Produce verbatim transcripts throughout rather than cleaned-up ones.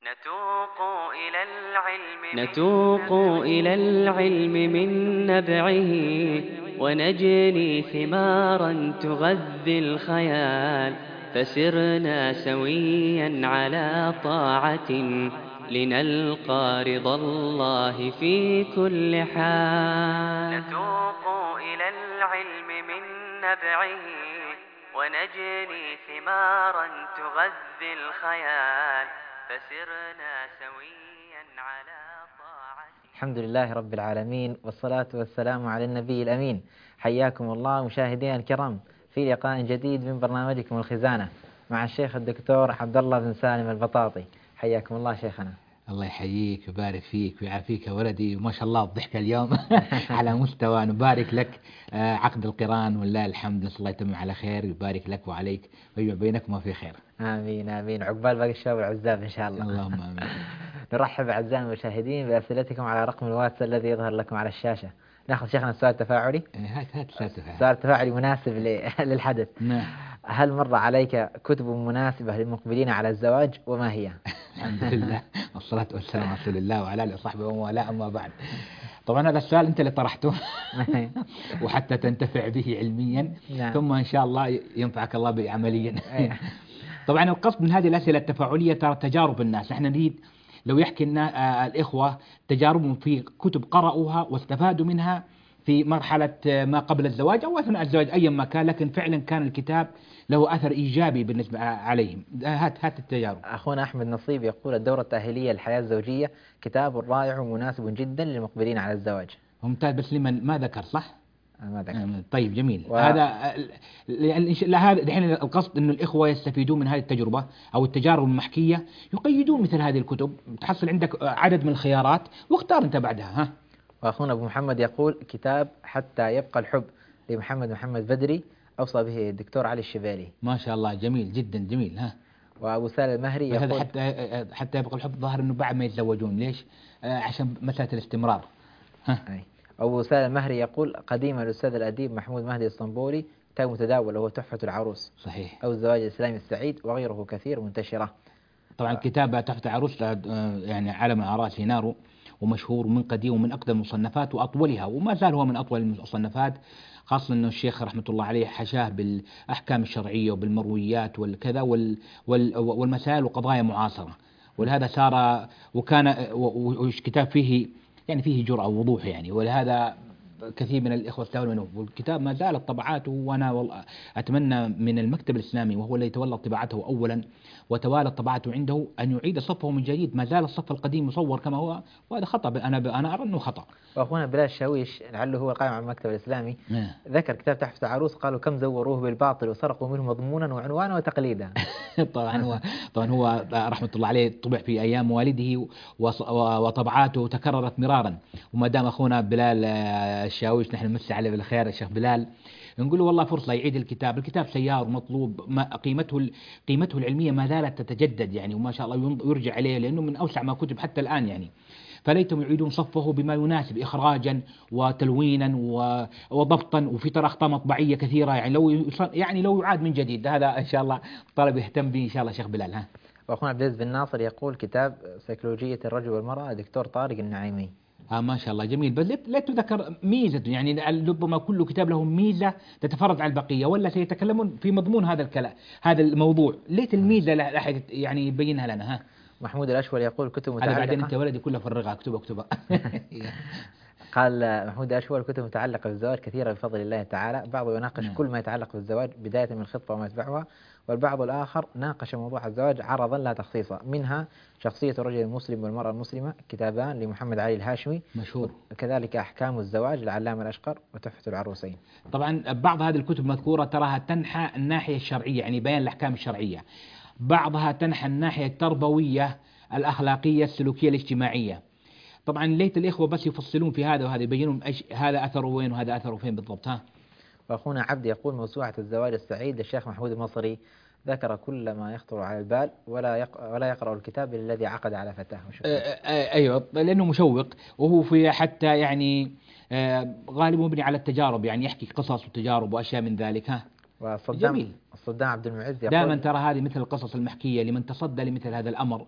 نتوق إلى العلم نتوق إلى العلم من نبعه ونجني ثمارا تغذي الخيال، فسرنا سويا على طاعة لنلقى رضا الله في كل حال. نتوق إلى العلم من نبعه ونجني ثمارا تغذي الخيال، فسرنا سويا على طاعة. الحمد لله رب العالمين، والصلاة والسلام على النبي الأمين. حياكم الله مشاهدينا الكرام في لقاء جديد من برنامجكم الخزانة مع الشيخ الدكتور عبد الله بن سالم البطاطي. حياكم الله شيخنا. الله يحييك ويبارك فيك ويعافيك يا ولدي، وما شاء الله الضحكة اليوم على مستوى. نبارك لك عقد القران ولله الحمد، نسأل الله يتم على خير ويبارك لك وعليك ويجمع بينكما في خير. آمين آمين، عقبال باقي الشباب والعزاب إن شاء الله. اللهم آمين. نرحب أعزائي المشاهدين بأسئلتكم على رقم الواتس الذي يظهر لكم على الشاشة. ناخذ شيخنا السؤال التفاعلي. هات هات سؤال تفاعلي. سؤال تفاعلي مناسب للحدث. نعم. هل مر عليك كتب مناسبة للمقبلين على الزواج وما هي؟ الحمد لله والصلاة والسلام على رسول الله وعلى آله وصحبه ومن والاه، أما بعد. طبعا هذا السؤال أنت اللي طرحته وحتى تنتفع به علميا، نعم. ثم إن شاء الله ينفعك الله به عمليا. طبعا القصد من هذه الأسئلة التفاعلية ترى تجارب الناس. احنا نريد لو يحكي لنا الإخوة تجاربهم في كتب قرأوها واستفادوا منها في مرحلة ما قبل الزواج أو أثناء الزواج أيا ما كان، لكن فعلا كان الكتاب له أثر إيجابي بالنسبة عليهم. هات هات التجارب. أخونا أحمد نصيب يقول الدورة التأهيلية للحياة الزوجية كتاب رائع ومناسب جدا للمقبلين على الزواج. ممتاز، بس لمن ما ذكر صح؟ ما ذكر. طيب جميل. و... هذا هذا الحين القصد انه الاخوه يستفيدون من هذه التجربه او التجارب المحكيه، يقيدون مثل هذه الكتب، تحصل عندك عدد من الخيارات واختار انت بعدها. ها. واخونا ابو محمد يقول كتاب حتى يبقى الحب لمحمد محمد بدري، اوصى به الدكتور علي الشبالي. ما شاء الله، جميل جدا جميل. ها. وابو سالم المهري يقول هذا حتى حتى يبقى الحب ظاهر انه بعد ما يتزوجون، ليش؟ آه عشان مساله الاستمرار. ها. أي. أبو سالم المهري يقول قديما الأستاذ الأديب محمود مهدي الاسطنبولي كتاب متداول وهو تحفة العروس. صحيح. أو الزواج الإسلامي السعيد وغيره كثير منتشرة. طبعا كتاب تحفة العروس يعني علم على رأسه ناره، ومشهور من قديم ومن أقدم المصنفات وأطولها، وما زال هو من أطول المصنفات، خاصة أنه الشيخ رحمة الله عليه حشاه بالأحكام الشرعية وبالمرويات والكذا وال وال والمسائل وقضايا معاصرة، ولهذا صار وكان وكتاب فيه يعني فيه جرأة ووضوح يعني، ولهذا كثير من الإخوة استفادوا منه. والكتاب ما زالت طبعاته، وأنا والله أتمنى من المكتب الإسلامي وهو الذي تولى طباعته أولا وتوالت طباعته عنده أن يعيد صفه من جديد. ما زال الصف القديم مصور كما هو، وهذا خطأ. أنا أنا أرى أنه خطأ. وأخونا بلال الشاويش لعله هو القائم على المكتب الإسلامي نعم. ذكر كتاب تحفة العروس، قالوا كم زوروه بالباطل وسرقوا منه مضمونا وعنوانا وتقليدا. طبعا هو طبعا هو رحمة الله عليه طبع في أيام والده وطبعاته تكررت مرارا. وما دام أخونا بلال الشاويش نحن نمسي عليه بالخير الشيخ بلال، نقول له والله فرصة يعيد الكتاب. الكتاب سيار ومطلوب، ما قيمته قيمته العلمية ما زالت تتجدد يعني، وما شاء الله يرجع عليه لأنه من أوسع ما كتب حتى الآن يعني. فليتهم يعيدون صفه بما يناسب إخراجا وتلوينا وضبطا، وفي ترى أخطاء مطبعية كثيرة يعني، لو يعني لو يعاد من جديد. هذا إن شاء الله طلب يهتم به إن شاء الله شيخ بلال. ها. وأخونا عبد العزيز بن ناصر يقول كتاب سيكولوجية الرجل والمرأة دكتور طارق النعيمي. آه ما شاء الله جميل، بس لا تذكر ميزة يعني، ربما كل كتاب له ميزة تتفرد على البقية، ولا سيتكلمون في مضمون هذا الكلام هذا الموضوع، ليت الميزة لا أحد يعني يبينها لنا. ها. محمود الأشول يقول كتب متعلقة. هذا بعدين أنت ولدي كلها فرغها اكتبها اكتبها. قال محمود الأشول كتب متعلقة بالزواج كثيرة بفضل الله تعالى، بعض يناقش نعم. كل ما يتعلق بالزواج بداية من الخطبة وما يتبعها، والبعض الآخر ناقش موضوع الزواج عرضا لا تخصيصا، منها شخصية الرجل المسلم والمرأة المسلمة كتابان لمحمد علي الهاشمي مشهور، كذلك أحكام الزواج للعلامة الأشقر وتحفة العروسين. طبعا بعض هذه الكتب مذكورة تراها تنحى الناحية الشرعية يعني بيان الأحكام الشرعية، بعضها تنحى الناحية التربوية الأخلاقية السلوكية الاجتماعية. طبعا ليت الإخوة بس يفصلون في هذا وهذا، يبينون هذا أثره وين وهذا أثره فين بالضبط. ها. وأخونا عبد يقول موسوعة الزواج السعيد للشيخ محمود المصري ذكر كل ما يخطر على البال ولا يق... ولا يقرأ الكتاب إلا الذي عقد على فتاه. أيوة لأنه مشوق، وهو في حتى يعني غالبا مبني على التجارب يعني، يحكي قصص وتجارب وأشياء من ذلك. ها. والصدام جميل. الصدام عبد المعز يقول دائما ترى هذه مثل القصص المحكية لمن تصدى لمثل هذا الأمر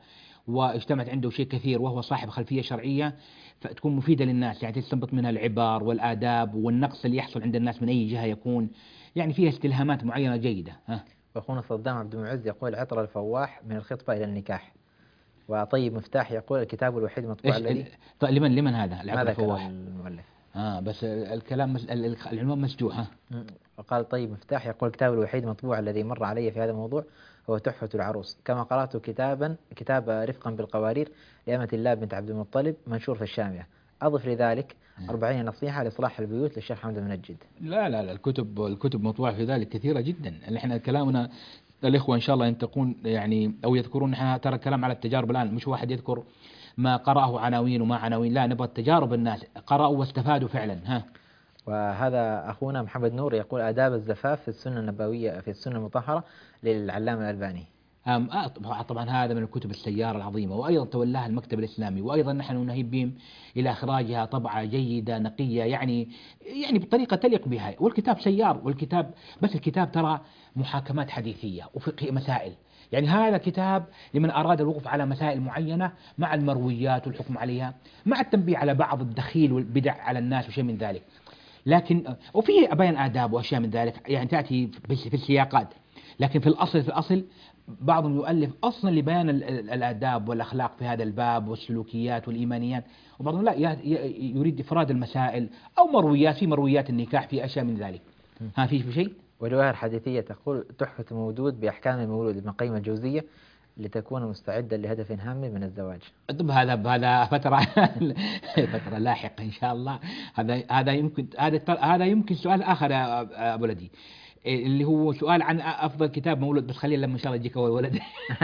واجتمعت عنده شيء كثير وهو صاحب خلفية شرعية، فتكون مفيدة للناس، يعني تستنبط منها العبر والآداب والنقص اللي يحصل عند الناس من أي جهة يكون، يعني فيها استلهامات معينة جيدة. ها. وأخونا صدام عبد المعز يقول عطر الفواح من الخطبة إلى النكاح. وطيب مفتاح يقول الكتاب الوحيد مطبوع إيش الذي. طيب لمن لمن هذا العطر ماذا كان الفواح؟ المؤلف؟ آه بس الكلام مس... العنوان مسجوع. ها. وقال طيب مفتاح يقول الكتاب الوحيد مطبوع الذي مر علي في هذا الموضوع هو تحفة العروس، كما قرأت كتابا كتاب رفقا بالقوارير لأمة الله بنت عبد المطلب منشور في الشامية. أضف لذلك أربعين نصيحة لإصلاح البيوت للشيخ حمد المنجد. لا لا لا الكتب الكتب مطبوعة في ذلك كثيرة جدا. احنا كلامنا الإخوة إن شاء الله ينتقون يعني أو يذكرون، احنا ترى الكلام على التجارب الآن، مش واحد يذكر ما قرأه عناوين وما عناوين، لا نبغى تجارب الناس قرأوا واستفادوا فعلا. ها. وهذا أخونا محمد نور يقول آداب الزفاف في السنة النبوية في السنة المطهرة للعلامة الألباني. أم آه طبعا هذا من الكتب السيارة العظيمة، وأيضا تولاها المكتب الإسلامي، وأيضا نحن نهيب بهم إلى إخراجها طبعة جيدة نقية، يعني يعني بطريقة تليق بها. والكتاب سيار، والكتاب بس الكتاب ترى محاكمات حديثية وفقه مسائل، يعني هذا كتاب لمن أراد الوقوف على مسائل معينة مع المرويات والحكم عليها، مع التنبيه على بعض الدخيل والبدع على الناس وشيء من ذلك. لكن وفيه بيان آداب وأشياء من ذلك، يعني تأتي في السياقات، لكن في الأصل في الأصل بعضهم يؤلف أصلا لبيان الآداب والأخلاق في هذا الباب والسلوكيات والإيمانيات، وبعضهم لا يريد إفراد المسائل أو مرويات، في مرويات النكاح، في أشياء من ذلك. ها في شيء. والجواهر الحديثية تقول تحفة المولود بأحكام المولود ابن قيم الجوزية لتكون مستعدا لهدف هام من الزواج. طب هذا هذا فترة فترة لاحقة إن شاء الله. هذا هذا يمكن هذا هذا يمكن سؤال آخر يا أبو لدي، اللي هو سؤال عن أفضل كتاب مولود، بس خلينا لما إن شاء الله يجيك أول ولد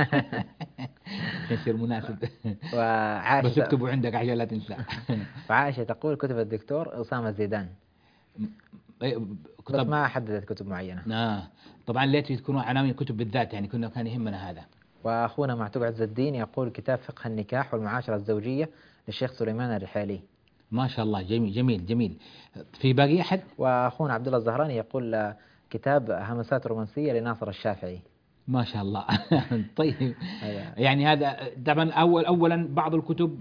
يصير مناسب. وعائشة بس اكتبوا عندك عشان لا تنسى. وعائشة تقول كتب الدكتور أسامة زيدان، بس ما حددت كتب معينة. آه طبعا ليت تكونوا عناوين كتب بالذات، يعني كنا كان يهمنا هذا. وأخونا معتوق عز الدين يقول كتاب فقه النكاح والمعاشرة الزوجية للشيخ سليمان الرحالي. ما شاء الله جميل جميل جميل. في باقي أحد؟ وأخونا عبد الله الزهراني يقول كتاب همسات رومانسية لناصر الشافعي. ما شاء الله. طيب يعني هذا طبعا أول أولا بعض الكتب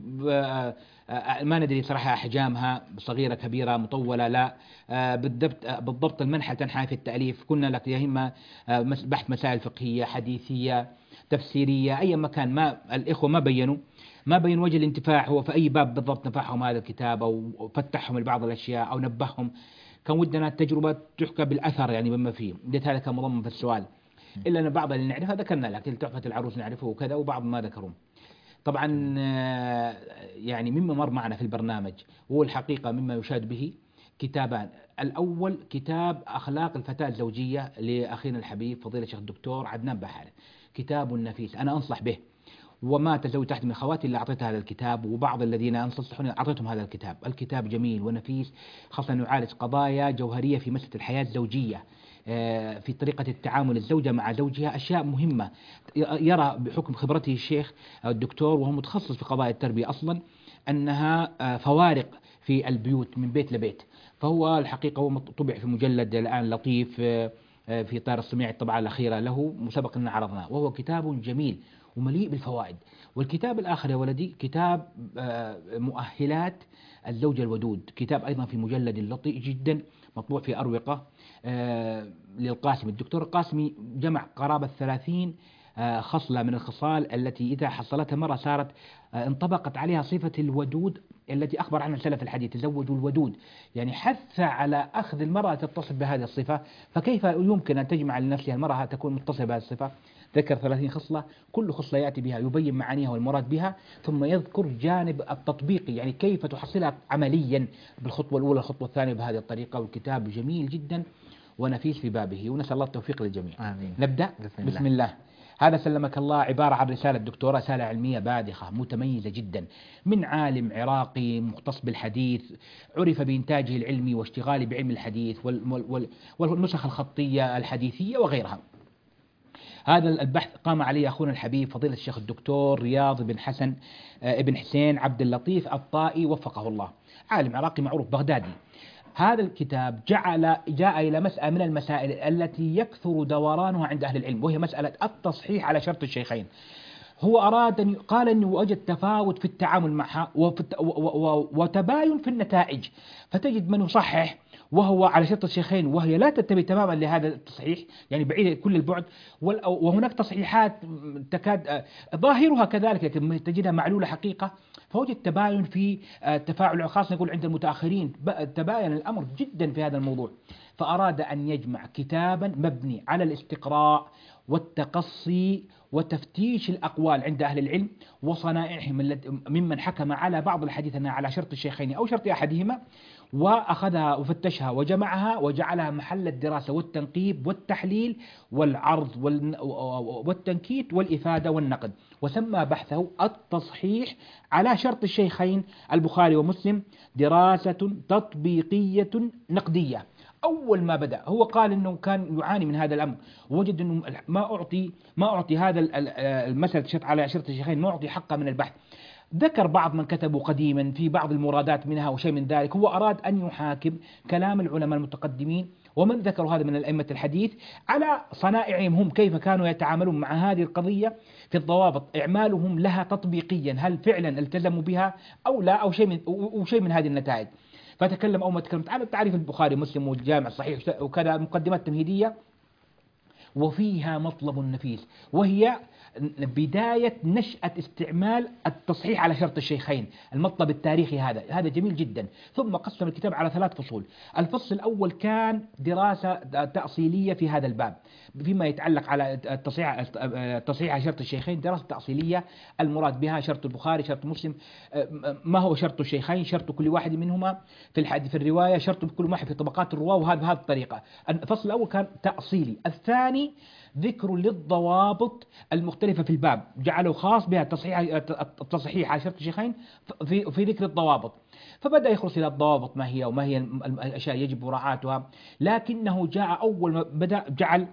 ما ندري صراحة أحجامها صغيرة كبيرة مطولة، لا بالضبط بالضبط المنحة تنحى في التأليف. كنا لك يا إما بحث مسائل فقهية حديثية تفسيرية أي مكان، ما الإخوة ما بينوا ما بين وجه الانتفاع هو في أي باب بالضبط نفعهم هذا الكتاب أو فتحهم لبعض الأشياء أو نبههم. كان ودنا التجربة تحكى بالأثر يعني بما فيه، بديت هذا كان مضمن في السؤال، إلا أن بعض اللي نعرفها ذكرنا لك، تحفة العروس نعرفه وكذا، وبعض ما ذكرهم. طبعا يعني مما مر معنا في البرنامج هو الحقيقة مما يشاد به كتابان. الأول كتاب أخلاق الفتاة الزوجية لأخينا الحبيب فضيلة الشيخ الدكتور عدنان بحارث، كتاب نفيس أنا أنصح به، وما تزوج تحت من أخواتي إلا أعطيتها هذا الكتاب، وبعض الذين أنصحوني أعطيتهم هذا الكتاب. الكتاب جميل ونفيس، خاصة أنه يعالج قضايا جوهرية في مسألة الحياة الزوجية، في طريقة التعامل الزوجة مع زوجها، أشياء مهمة يرى بحكم خبرته الشيخ الدكتور وهو متخصص في قضايا التربية أصلا أنها فوارق في البيوت من بيت لبيت. فهو الحقيقة هو طبع في مجلد الآن لطيف في طار الصميع الطبعة الأخيرة له مسبق أننا عرضناه، وهو كتاب جميل ومليء بالفوائد. والكتاب الآخر يا ولدي كتاب مؤهلات الزوج الودود، كتاب أيضا في مجلد لطيف جدا مطبوع في أروقة للقاسمي. الدكتور القاسمي جمع قرابة ثلاثين خصلة من الخصال التي إذا حصلتها مرة صارت انطبقت عليها صفة الودود التي أخبر عنها سلف الحديث، تزوجوا الودود، يعني حث على أخذ المرأة تتصف بهذه الصفة. فكيف يمكن أن تجمع لنفسها المرأة تكون متصفة بهذه الصفة؟ ذكر ثلاثين خصلة، كل خصلة يأتي بها يبين معانيها والمراد بها، ثم يذكر جانب التطبيقي، يعني كيف تحصلها عمليا بالخطوة الأولى الخطوة الثانية بهذه الطريقة. والكتاب جميل جدا ونفيس في بابه، ونسأل الله التوفيق للجميع. آمين. نبدأ بسم الله. بسم الله. هذا سلمك الله عبارة عن رسالة دكتوراه، رسالة علمية باذخة متميزة جدا من عالم عراقي مختص بالحديث، عرف بإنتاجه العلمي واشتغاله بعلم الحديث والنسخ الخطية الحديثية وغيرها. هذا البحث قام عليه أخونا الحبيب فضيلة الشيخ الدكتور رياض بن حسن ابن حسين عبد اللطيف الطائي وفقه الله، عالم عراقي معروف بغدادي. هذا الكتاب جعل جاء إلى مسألة من المسائل التي يكثر دورانها عند أهل العلم، وهي مسألة التصحيح على شرط الشيخين. هو أراد أن قال أنه وجد تفاوت في التعامل معها وتباين في النتائج، فتجد من يصحح وهو على شرط الشيخين وهي لا تتبع تماما لهذا التصحيح، يعني بعيدة كل البعد، وهناك تصحيحات تكاد ظاهرها كذلك لكن تجدها معلولة حقيقة. فوجد تباين في تفاعل، خاصة نقول عند المتأخرين تباين الأمر جدا في هذا الموضوع. فأراد أن يجمع كتابا مبني على الاستقراء والتقصي وتفتيش الأقوال عند أهل العلم وصنائعهم ممن حكم على بعض الحديث أنها على شرط الشيخين أو شرط أحدهما، وأخذها وفتشها وجمعها وجعلها محل الدراسة والتنقيب والتحليل والعرض والتنكيت والإفادة والنقد، وسمى بحثه التصحيح على شرط الشيخين البخاري ومسلم دراسة تطبيقية نقدية. أول ما بدأ هو قال أنه كان يعاني من هذا الأمر، ووجد أنه ما أعطي ما أعطي هذا المسألة شرط على شرط الشيخين ما أعطي حقه من البحث. ذكر بعض من كتبوا قديما في بعض المرادات منها وشيء من ذلك. هو أراد أن يحاكم كلام العلماء المتقدمين ومن ذكروا هذا من الأئمة الحديث على صنائعهم هم، كيف كانوا يتعاملون مع هذه القضية في الضوابط، إعمالهم لها تطبيقيا، هل فعلا التزموا بها أو لا، أو شيء من أو شيء من هذه النتائج. فتكلم أو ما تكلمت على تعريف البخاري ومسلم والجامع الصحيح وكذا مقدمات تمهيدية، وفيها مطلب نفيس وهي بداية نشأة استعمال التصحيح على شرط الشيخين، المطلب التاريخي هذا هذا جميل جدا. ثم قسم الكتاب على ثلاث فصول. الفصل الأول كان دراسة تأصيلية في هذا الباب فيما يتعلق على التصحيح التصحيح على شرط الشيخين، دراسة تأصيلية المراد بها شرط البخاري، شرط مسلم، ما هو شرط الشيخين، شرط كل واحد منهما في الحديث في الرواية، شرط كل واحد في طبقات الرواة، وهذا بهذه الطريقة. الفصل الأول كان تأصيلي. الثاني ذكر للضوابط المختلفة في الباب، جعله خاص بها التصحيح التصحيح على شرط الشيخين في في ذكر الضوابط. فبدأ يخلص إلى الضوابط ما هي وما هي الأشياء يجب مراعاتها، لكنه جاء أول ما بدأ جعل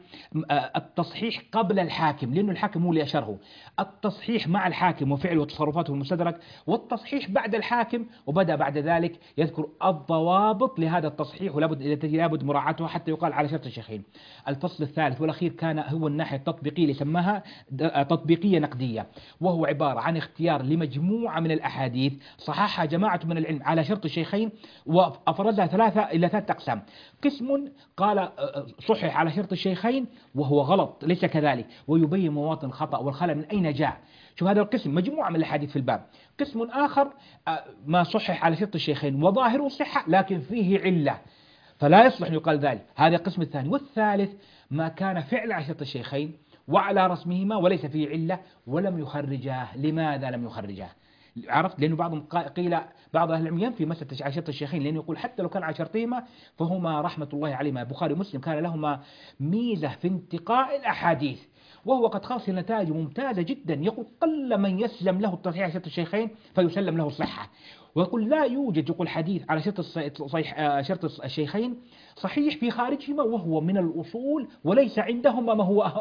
التصحيح قبل الحاكم، لأنه الحاكم هو اللي أشره. التصحيح مع الحاكم وفعله وتصرفاته المستدرك، والتصحيح بعد الحاكم، وبدأ بعد ذلك يذكر الضوابط لهذا التصحيح ولابد لابد مراعاتها حتى يقال على شرط الشيخين. الفصل الثالث والأخير كان هو الناحية التطبيقية اللي سماها تطبيقية نقدية، وهو عبارة عن اختيار لمجموعة من الأحاديث صححها جماعة من العلم على شرط الشيخين وأفرزها ثلاثة إلى ثلاثة أقسام. قسم قال صحح على شرط الشيخين وهو غلط ليس كذلك، ويبين مواطن الخطأ والخلل من أين جاء. شوف هذا القسم مجموعة من الأحاديث في الباب. قسم آخر ما صحح على شرط الشيخين وظاهره صحة لكن فيه علة فلا يصلح أن يقال ذلك، هذا القسم الثاني. والثالث ما كان فعل على شرط الشيخين وعلى رسمهما وليس فيه علة ولم يخرجاه. لماذا لم يخرجاه؟ عرفت؟ لأنه بعضهم قيل بعض أهل العلم ينفي مسألة عشرة الشيخين، لأنه يقول حتى لو كان عشرتهما فهما رحمة الله عليهما البخاري ومسلم كان لهما ميزة في انتقاء الأحاديث، وهو قد خاص نتائج ممتازة جدا. يقول قل من يسلم له التصحيح على شرط الشيخين فيسلم له الصحة، ويقول لا يوجد يقول حديث على شرط صحيح شرط الشيخين صحيح في خارجهما وهو من الأصول وليس عندهما ما هو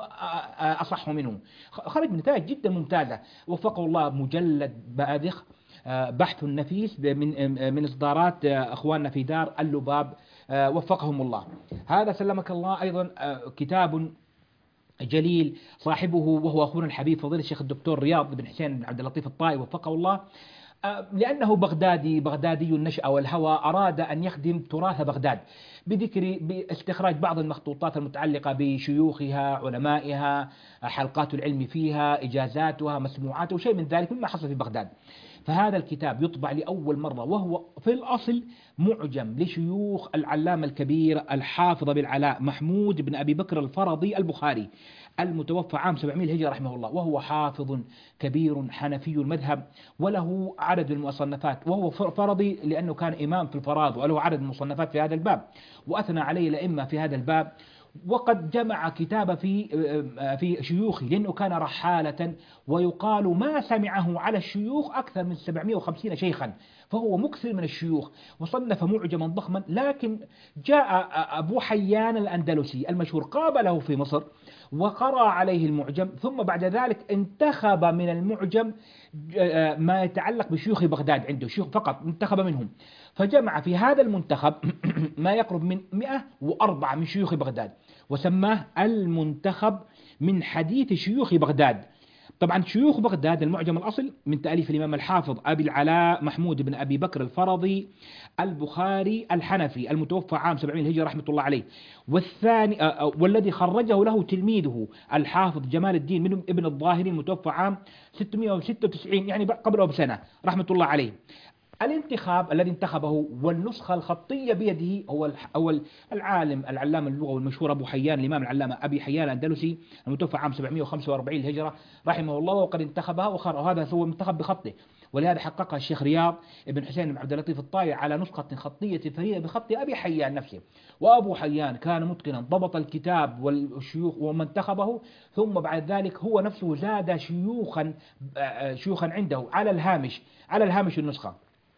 أصح منه. خرج من نتائج جدا ممتازة. وفقه الله مجلد باذخ بحث نفيس من من إصدارات أخواننا في دار اللباب وفقهم الله. هذا سلمك الله أيضا كتاب جليل صاحبه وهو أخونا الحبيب فضيلة الشيخ الدكتور رياض بن حسين بن عبد اللطيف الطائي وفقه الله، لأنه بغدادي بغدادي النشأة والهوى أراد أن يخدم تراث بغداد بذكر باستخراج بعض المخطوطات المتعلقة بشيوخها علمائها حلقات العلم فيها إجازاتها مسموعاتها وشيء من ذلك مما حصل في بغداد. فهذا الكتاب يطبع لأول مرة وهو في الأصل معجم لشيوخ العلامة الكبير الحافظ بالعلاء محمود بن أبي بكر الفرضي البخاري المتوفى عام سبعمائة هجرة رحمه الله، وهو حافظ كبير حنفي المذهب وله عدد من المصنفات، وهو فرضي لأنه كان إمام في الفراض وله عدد من المصنفات في هذا الباب وأثنى عليه الأئمة في هذا الباب. وقد جمع كتاب في في شيوخه لأنه كان رحالة ويقال ما سمعه على الشيوخ أكثر من سبعمائة وخمسين شيخا، فهو مكثر من الشيوخ وصنف معجما ضخما. لكن جاء أبو حيان الأندلسي المشهور قابله في مصر وقرأ عليه المعجم، ثم بعد ذلك انتخب من المعجم ما يتعلق بشيوخ بغداد، عنده شيوخ فقط انتخب منهم، فجمع في هذا المنتخب ما يقرب من مئة وأربعة من شيوخ بغداد وسماه المنتخب من حديث شيوخ بغداد. طبعا شيوخ بغداد المعجم الأصل من تأليف الإمام الحافظ أبي العلاء محمود بن أبي بكر الفرضي البخاري الحنفي المتوفى عام سبعمائة الهجرة رحمة الله عليه. والثاني والذي خرجه له تلميذه الحافظ جمال الدين من ابن الظاهري المتوفى عام ستمائة وستة وتسعين يعني قبله بسنة رحمة الله عليه. الانتخاب الذي انتخبه والنسخة الخطية بيده هو هو العالم العلامة اللغة المشهور أبو حيان الإمام العلامة أبي حيان الأندلسي المتوفى عام سبعمائة وخمسة وأربعين الهجرة رحمه الله، وقد انتخبها وهذا هو منتخب بخطه، ولهذا حققها الشيخ رياض بن حسين بن عبد اللطيف الطائي على نسخة خطية فريدة بخط أبي حيان نفسه. وأبو حيان كان متقنا ضبط الكتاب والشيوخ ومن انتخبه، ثم بعد ذلك هو نفسه زاد شيوخا شيوخا عنده على الهامش على الهامش النسخة.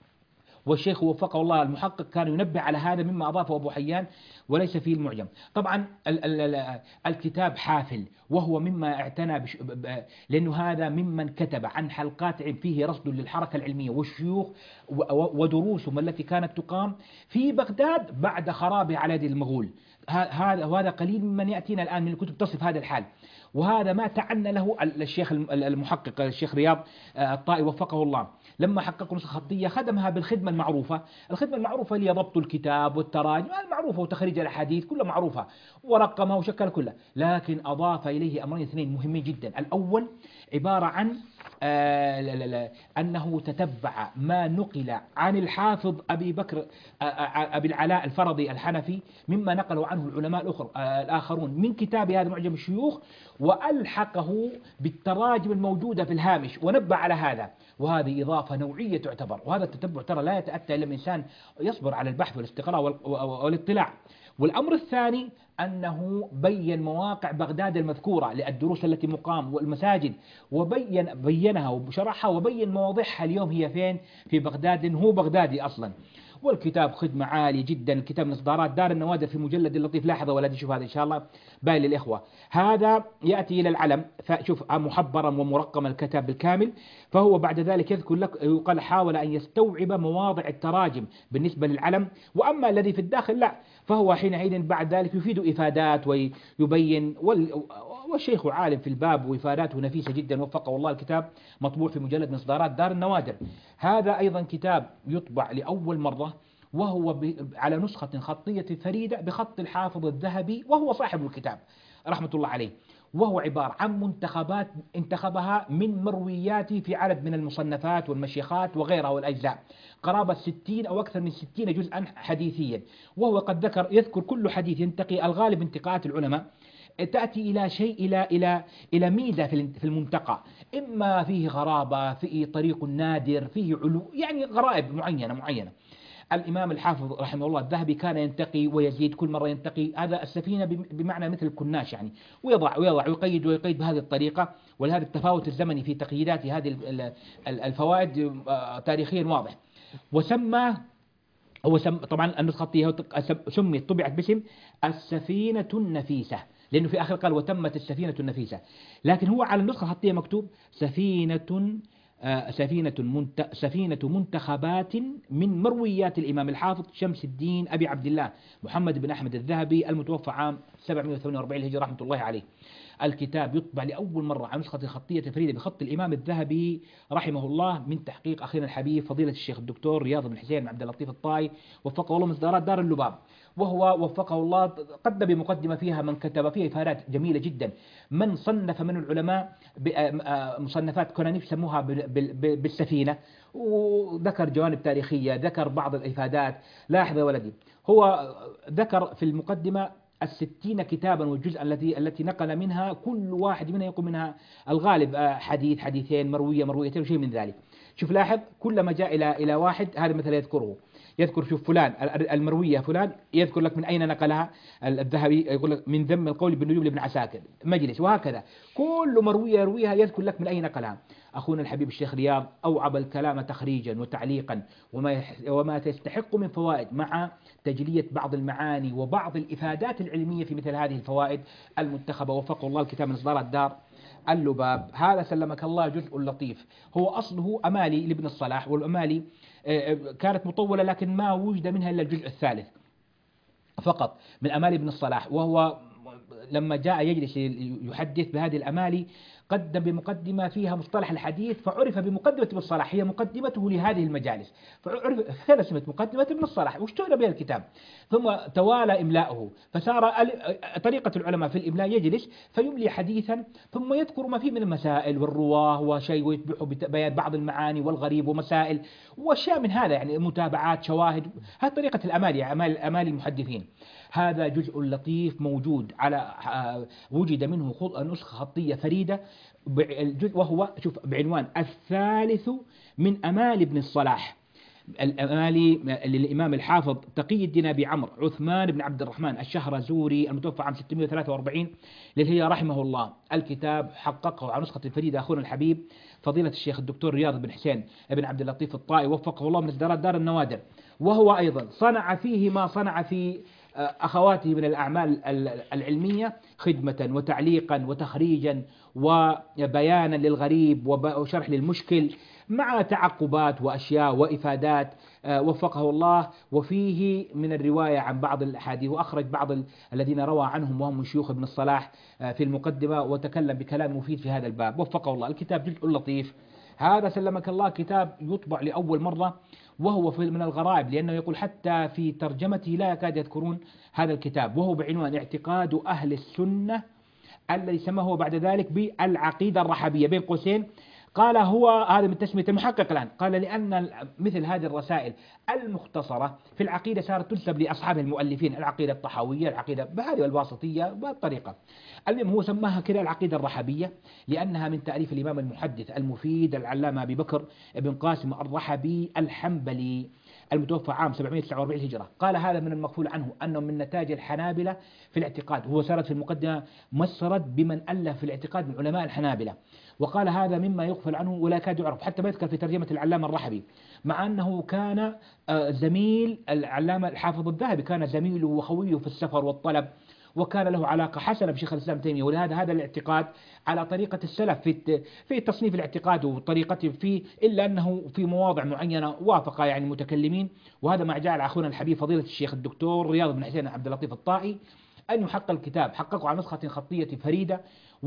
والشيخ وفقه الله المحقق كان ينبه على هذا مما أضافه أبو حيان وليس فيه المعجم. طبعا ال ال ال الكتاب حافل، وهو مما اعتنى بش لأنه هذا ممن كتب عن حلقات فيه رصد للحركة العلمية والشيوخ ودروسهم التي كانت تقام في بغداد بعد خرابه على يد المغول. هذا وهذا قليل ممن يأتينا الآن من الكتب تصف هذا الحال، وهذا ما تعنى له الشيخ المحقق الشيخ رياض الطائي وفقه الله لما حقق نسخة خطية خدمها بالخدمة المعروفة. الخدمة المعروفة اللي ضبط الكتاب والتراجم المعروفة وتخريج الأحاديث كلها معروفة ورقمها وشكل كلها، لكن أضاف إليه أمرين اثنين مهمين جدا. الأول عبارة عن آه لا لا لا أنه تتبع ما نقل عن الحافظ أبي بكر آه أبي العلاء الفرضي الحنفي مما نقله عنه العلماء الأخر آه الآخرون من كتاب هذا معجم الشيوخ، وألحقه بالتراجم الموجودة في الهامش ونبه على هذا. وهذه إضافة نوعية تعتبر، وهذا التتبع ترى لا يتأتى إلا من إنسان يصبر على البحث والاستقراء والاطلاع. والأمر الثاني أنه بين مواقع بغداد المذكورة للدروس التي مقام والمساجد، وبين بينها وشرحها وبين مواضعها اليوم هي فين في بغداد، لأنه هو بغدادي أصلا. والكتاب خدمة عالية جدا، الكتاب من إصدارات دار النوادر في مجلد اللطيف. لاحظوا ولدي شوف هذا إن شاء الله باين للإخوة، هذا يأتي إلى العلم فشوف محبرا ومرقما الكتاب بالكامل. فهو بعد ذلك يذكر لك يقال حاول أن يستوعب مواضع التراجم بالنسبة للعلم، وأما الذي في الداخل لا، فهو حينئذ بعد ذلك يفيد إفادات ويبين. والشيخ عالم في الباب وإفاداته نفيسة جدا وفقه الله. الكتاب مطبوع في مجلد من إصدارات دار النوادر. هذا أيضا كتاب يطبع لأول مرة، وهو على نسخة خطية فريدة بخط الحافظ الذهبي وهو صاحب الكتاب رحمة الله عليه، وهو عبارة عن منتخبات انتخبها من مروياته في عدد من المصنفات والمشيخات وغيرها والأجزاء، قرابة ستين أو أكثر من ستين جزءا حديثيا. وهو قد ذكر يذكر كل حديث ينتقي الغالب انتقاءات العلماء تأتي إلى شيء إلى إلى إلى ميزة في المنتقى، إما فيه غرابة، فيه طريق نادر، فيه علو، يعني غرائب معينة معينة. الإمام الحافظ رحمه الله الذهبي كان ينتقي ويزيد كل مرة ينتقي، هذا السفينة بمعنى مثل الكناش يعني، ويضع ويضع ويقيد ويقيد بهذه الطريقة. ولهذا التفاوت الزمني في تقييدات هذه الفوائد تاريخيا واضح. وسمى هو سم طبعا النسخة الخطية سميت طبعت باسم السفينة النفيسة، لأنه في آخر قال وتمت السفينة النفيسة، لكن هو على النسخة الخطية مكتوب سفينة آه سفينة منت سفينة منتخبات من مرويات الإمام الحافظ شمس الدين أبي عبد الله محمد بن أحمد الذهبي المتوفى عام سبعمائة وثمانية وأربعين الهجرة رحمة الله عليه. الكتاب يطبع لأول مرة على نسخة خطية فريدة بخط الإمام الذهبي رحمه الله من تحقيق أخينا الحبيب فضيلة الشيخ الدكتور رياض بن حسين بن عبد اللطيف الطائي وفقه الله من إصدارات دار اللباب. وهو وفقه الله قدم بمقدمة فيها من كتب فيها إفادات جميلة جدا، من صنف من العلماء مصنفات كنا يسموها بالسفينة، وذكر جوانب تاريخية، ذكر بعض الإفادات. لاحظ يا ولدي، هو ذكر في المقدمة الستين كتابا والجزء التي التي نقل منها كل واحد منها يقول منها الغالب حديث حديثين مروية مرويتين وشيء من ذلك. شوف لاحظ كلما جاء إلى إلى واحد هذا مثلا يذكره، يذكر شوف فلان المروية فلان يذكر لك من أين نقلها الذهبي، يقول لك من ذم القول بالنجوم لابن عساكر مجلس، وهكذا كل مروية يرويها يذكر لك من أين نقلها. أخونا الحبيب الشيخ رياض أوعب الكلام تخريجا وتعليقا وما وما تستحق من فوائد، مع تجلية بعض المعاني وبعض الإفادات العلمية في مثل هذه الفوائد المنتخبة. وفقه الله الكتاب من إصدارات دار اللباب. هذا سلمك الله جزء لطيف، هو أصله أمالي لابن الصلاح، والأمالي كانت مطولة لكن ما وجد منها إلا الجزء الثالث فقط من أمالي ابن الصلاح. وهو لما جاء يجلس يحدث بهذه الأمالي قدم بمقدمة فيها مصطلح الحديث فعرف بمقدمة ابن الصلاح، هي مقدمته لهذه المجالس، فعرف هذا اسمه مقدمة ابن الصلاح واشتهر بها الكتاب. ثم توالى إملاؤه، فصار طريقة العلماء في الإملاء يجلس فيملي حديثا ثم يذكر ما فيه من المسائل والرواه وشيء ويتبعه ببيان بعض المعاني والغريب ومسائل وأشياء من هذا، يعني متابعات شواهد. هذه طريقة الأمالي، أمال أمال المحدثين. هذا جزء لطيف موجود على وجد منه نسخة خطية فريدة، وهو شوف بعنوان الثالث من أمال ابن الصلاح، الأمالي للإمام الحافظ تقي الدين أبي عمرو عثمان بن عبد الرحمن الشهرزوري المتوفى عام ستمائة وثلاثة وأربعين للهجرة رحمه الله. الكتاب حققه على نسخة فريدة أخونا الحبيب فضيلة الشيخ الدكتور رياض بن حسين بن عبد اللطيف الطائي وفقه الله من إصدارات دار النوادر، وهو أيضا صنع فيه ما صنع في أخواته من الأعمال العلمية خدمة وتعليقا وتخريجا وبيانا للغريب وشرح للمشكل مع تعقبات وأشياء وإفادات وفقه الله. وفيه من الرواية عن بعض الأحاديث، وأخرج بعض الذين روى عنهم وهم من شيوخ ابن الصلاح في المقدمة وتكلم بكلام مفيد في هذا الباب وفقه الله. الكتاب جزء لطيف. هذا سلمك الله كتاب يطبع لأول مرة، وهو من الغرائب لأنه يقول حتى في ترجمته لا يكاد يذكرون هذا الكتاب، وهو بعنوان اعتقاد أهل السنة الذي سماه بعد ذلك بالعقيدة الرحبية بين قوسين. قال هو هذا من تسمية المحقق الآن، قال لأن مثل هذه الرسائل المختصرة في العقيدة صارت تنسب لأصحاب المؤلفين، العقيدة الطحاوية، العقيدة بهذه الواسطية بالطريقة. المهم هو سماها كذا العقيدة الرحبية لأنها من تأليف الإمام المحدث المفيد العلامة أبي بكر بن قاسم الرحبي الحنبلي المتوفى عام سبعمائة وتسعة وأربعين هجرة. قال هذا من المغفول عنه أنه من نتاج الحنابلة في الاعتقاد. هو سرد في المقدمة مسرد بمن ألف في الاعتقاد من علماء الحنابلة، وقال هذا مما يغفل عنه ولا يكاد يعرف، حتى ما يذكر في ترجمة العلامة الرحبي، مع أنه كان زميل العلامة الحافظ الذهبي، كان زميله وخويه في السفر والطلب، وكان له علاقة حسنة بشيخ الإسلام تيمية. ولهذا هذا الاعتقاد على طريقة السلف في في تصنيف الاعتقاد وطريقته فيه، إلا أنه في مواضع معينة وافق يعني المتكلمين. وهذا ما جعل أخونا الحبيب فضيلة الشيخ الدكتور رياض بن حسين عبد اللطيف الطائي أن يحقق الكتاب، حققه على نسخة خطية فريدة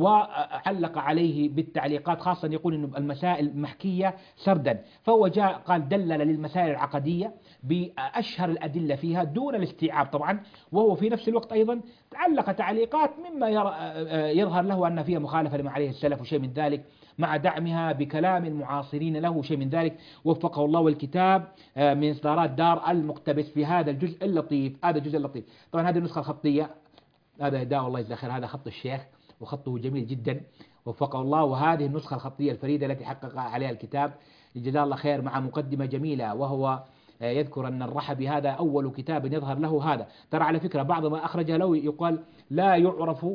وعلق عليه بالتعليقات، خاصة يقول أن المسائل محكية سردا، فهو جاء قال دلل للمسائل العقدية بأشهر الأدلة فيها دون الاستيعاب طبعا، وهو في نفس الوقت أيضا علق تعليقات مما يظهر له أن فيها مخالفة لما عليه السلف وشيء من ذلك، مع دعمها بكلام المعاصرين له شيء من ذلك وفقه الله. والكتاب من إصدارات دار المقتبس في هذا الجزء اللطيف. هذا الجزء اللطيف طبعا هذه النسخة الخطية، هذا هداه الله يجزاه خير، هذا خط الشيخ وخطه جميل جدا وفقه الله. وهذه النسخة الخطية الفريدة التي حقق عليها الكتاب جزاه الله خير، مع مقدمة جميلة، وهو يذكر أن الرحبي هذا أول كتاب يظهر له هذا. ترى على فكرة بعض ما أخرجه له يقال لا يعرف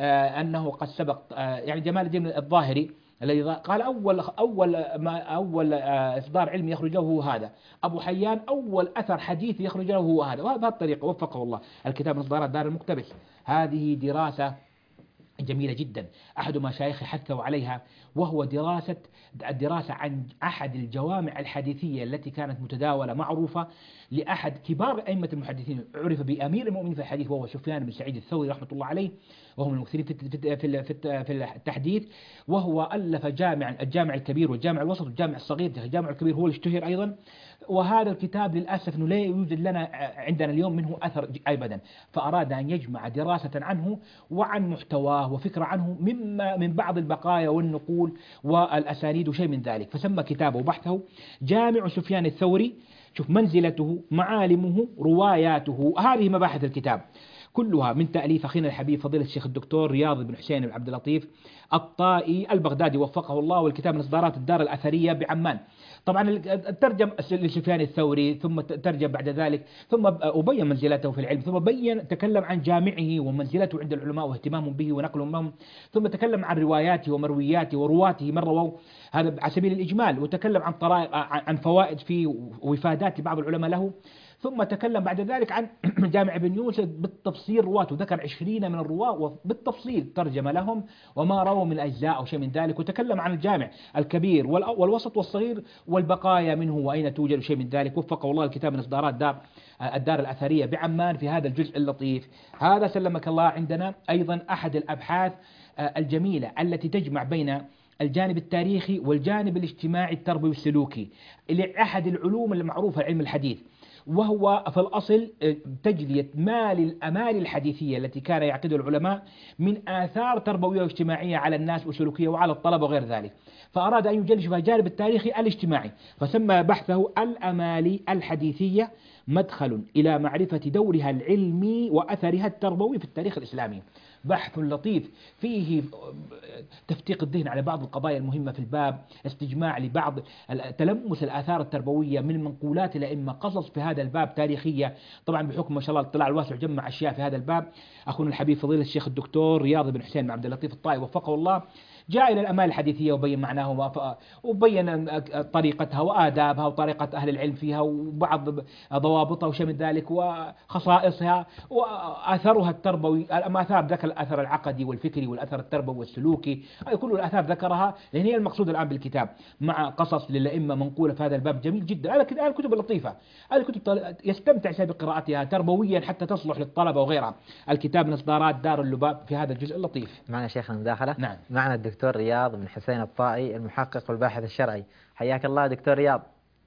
أنه قد سبق، يعني جمال الدين الظاهري الذي قال أول أول ما أول إصدار علمي يخرج له هو هذا، أبو حيان أول أثر حديث يخرج له هو هذا، وهذه الطريقة وفقه الله. الكتاب من إصدارات دار المقتبس. هذه دراسة جميلة جدا أحد مشايخي حثوا عليها، وهو دراسة الدراسة عن أحد الجوامع الحديثية التي كانت متداولة معروفة لأحد كبار أئمة المحدثين، عرف بأمير المؤمنين في الحديث وهو سفيان بن سعيد الثوري رحمة الله عليه، وهو من المكثرين في في في التحديث. وهو ألف جامعا، الجامع الكبير والجامع الوسط والجامع الصغير. الجامع الكبير هو اللي اشتهر أيضا، وهذا الكتاب للأسف أنه لا يوجد لنا عندنا اليوم منه أثر أبدا، فأراد أن يجمع دراسة عنه وعن محتواه وفكرة عنه مما من بعض البقايا والنقول والأسانيد وشيء من ذلك، فسمى كتابه وبحثه جامع سفيان الثوري. شوف منزلته، معالمه، رواياته، هذه مباحث الكتاب كلها من تأليف أخينا الحبيب فضيلة الشيخ الدكتور رياض بن حسين بن عبد اللطيف الطائي البغدادي وفقه الله. والكتاب من إصدارات الدار الأثرية بعمان. طبعا الترجم لسفيان الثوري، ثم ترجم بعد ذلك، ثم أبين منزلته في العلم، ثم بين تكلم عن جامعه ومنزلته عند العلماء واهتمامهم به ونقلهم لهم، ثم تكلم عن رواياته ومروياته ورواته من رووا، هذا على سبيل الإجمال، وتكلم عن طرائق عن فوائد فيه وإفادات لبعض العلماء له، ثم تكلم بعد ذلك عن جامع بن يوسف بالتفصيل رواته، ذكر عشرين من الرواة وبالتفصيل ترجم لهم وما رووا من أجزاء أو شيء من ذلك، وتكلم عن الجامع الكبير والوسط والصغير والبقايا منه وأين توجد شيء من ذلك. وفقه الله. الكتاب من إصدارات دار الدار الأثرية بعمان في هذا الجزء اللطيف. هذا سلمك الله عندنا أيضا أحد الأبحاث الجميلة التي تجمع بين الجانب التاريخي والجانب الاجتماعي التربوي السلوكي لأحد العلوم المعروفة علم الحديث، وهو في الأصل تجلية مال الأمال الحديثية التي كان يعقدها العلماء من آثار تربوية واجتماعية على الناس وسلوكية وعلى الطلبة وغير ذلك، فأراد أن يجلش في الجانب التاريخي الاجتماعي، فسمى بحثه الأمالي الحديثية مدخل إلى معرفة دورها العلمي وأثرها التربوي في التاريخ الإسلامي. بحث لطيف فيه تفتيق الذهن على بعض القضايا المهمة في الباب، استجماع لبعض تلمس الآثار التربوية من منقولات الأئمة، قصص في هذا الباب تاريخية، طبعا بحكم ما شاء الله الاطلاع الواسع جمع أشياء في هذا الباب. أخونا الحبيب فضيلة الشيخ الدكتور رياض بن حسين بن عبد اللطيف الطائي وفقه الله جاء إلى الأمال الحديثية وبين معناها وبين طريقتها وآدابها وطريقة أهل العلم فيها وبعض ضوابطها وشمل ذلك وخصائصها وآثارها التربوي، الآثار ذكر الأثر العقدي والفكري والأثر التربوي والسلوكي، هذه كل الآثار ذكرها لأن هي المقصود الآن بالكتاب، مع قصص للأئمة منقولة في هذا الباب جميل جدا. هذه الكتب اللطيفة، هذه الكتب يستمتع شيء بقراءتها تربويا حتى تصلح للطلبة وغيرها. الكتاب من إصدارات دار اللباب في هذا الجزء اللطيف. معنا شيخنا مداخلة. نعم. معنا الدكتور رياض بن حسين الطائي المحقق والباحث الشرعي. حياك الله دكتور رياض.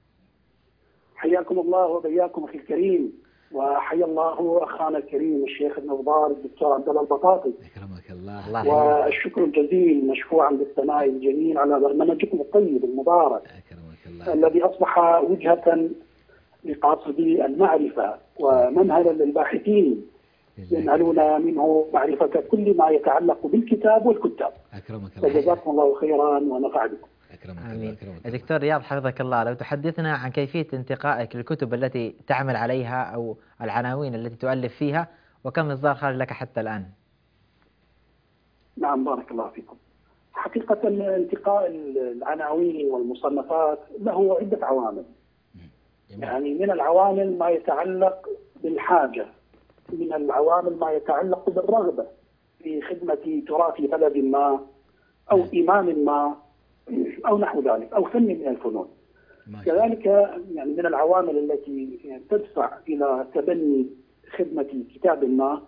حياكم الله وبياكم أخي الكريم، وحيا الله أخانا الكريم الشيخ النظار الدكتور عبد الله البطاطي. أكرمك الله. والشكر الجزيل مشفوعا بالثناء الجميل على برنامجكم الطيب المبارك. أكرمك الله. الذي أصبح وجهة لقاصدي المعرفة ومنهلا للباحثين ينهلون منه معرفة كل ما يتعلق بالكتاب والكتاب. أكرمك الله. فجزاكم الله خيرا ونفع بكم. أكرمك آمين. الله. دكتور رياض حفظك الله، لو تحدثنا عن كيفية انتقائك للكتب التي تعمل عليها أو العناوين التي تؤلف فيها، وكم إصدار خارج لك حتى الآن؟ نعم بارك الله فيكم. حقيقة انتقاء العناوين والمصنفات له عدة عوامل. يعني من العوامل ما يتعلق بالحاجة، من العوامل ما يتعلق بالرغبة في خدمة تراث بلد ما أو إمام ما أو نحو ذلك أو فن من الفنون. كذلك يعني من العوامل التي تدفع إلى تبني خدمة كتاب ما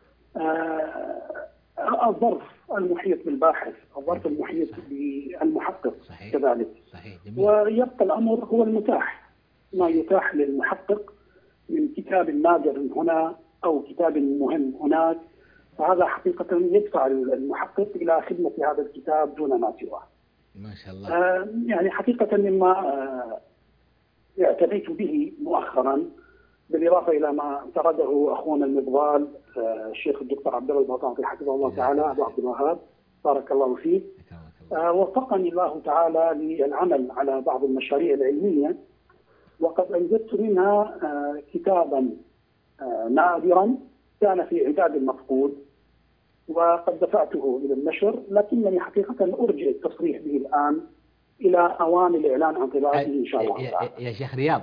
الظرف المحيط بالباحث، الظرف المحيط بالمحقق. صحيح. كذلك صحيح. ويبقى الأمر هو المتاح، ما يتاح للمحقق من كتاب نادر هنا أو كتاب مهم هناك، فهذا حقيقة يدفع المحقق إلى خدمة هذا الكتاب دون ما سواه. ما شاء الله. آه يعني حقيقة مما آه اعتنيت به مؤخرا، بالإضافة إلى ما انفرده أخونا المفضال آه الشيخ الدكتور عبد الله البطاطي حفظه الله تعالى أبو عبد الوهاب بارك الله فيه، آه وفقني الله تعالى للعمل على بعض المشاريع العلمية، وقد أنجزت منها آه كتابا آه نادرا كان في عداد المفقود، وقد دفعته إلى النشر، لكنني حقيقة أرجع التصريح به الآن إلى أوان الإعلان عن طباعته إن شاء الله تعالى. يا شيخ رياض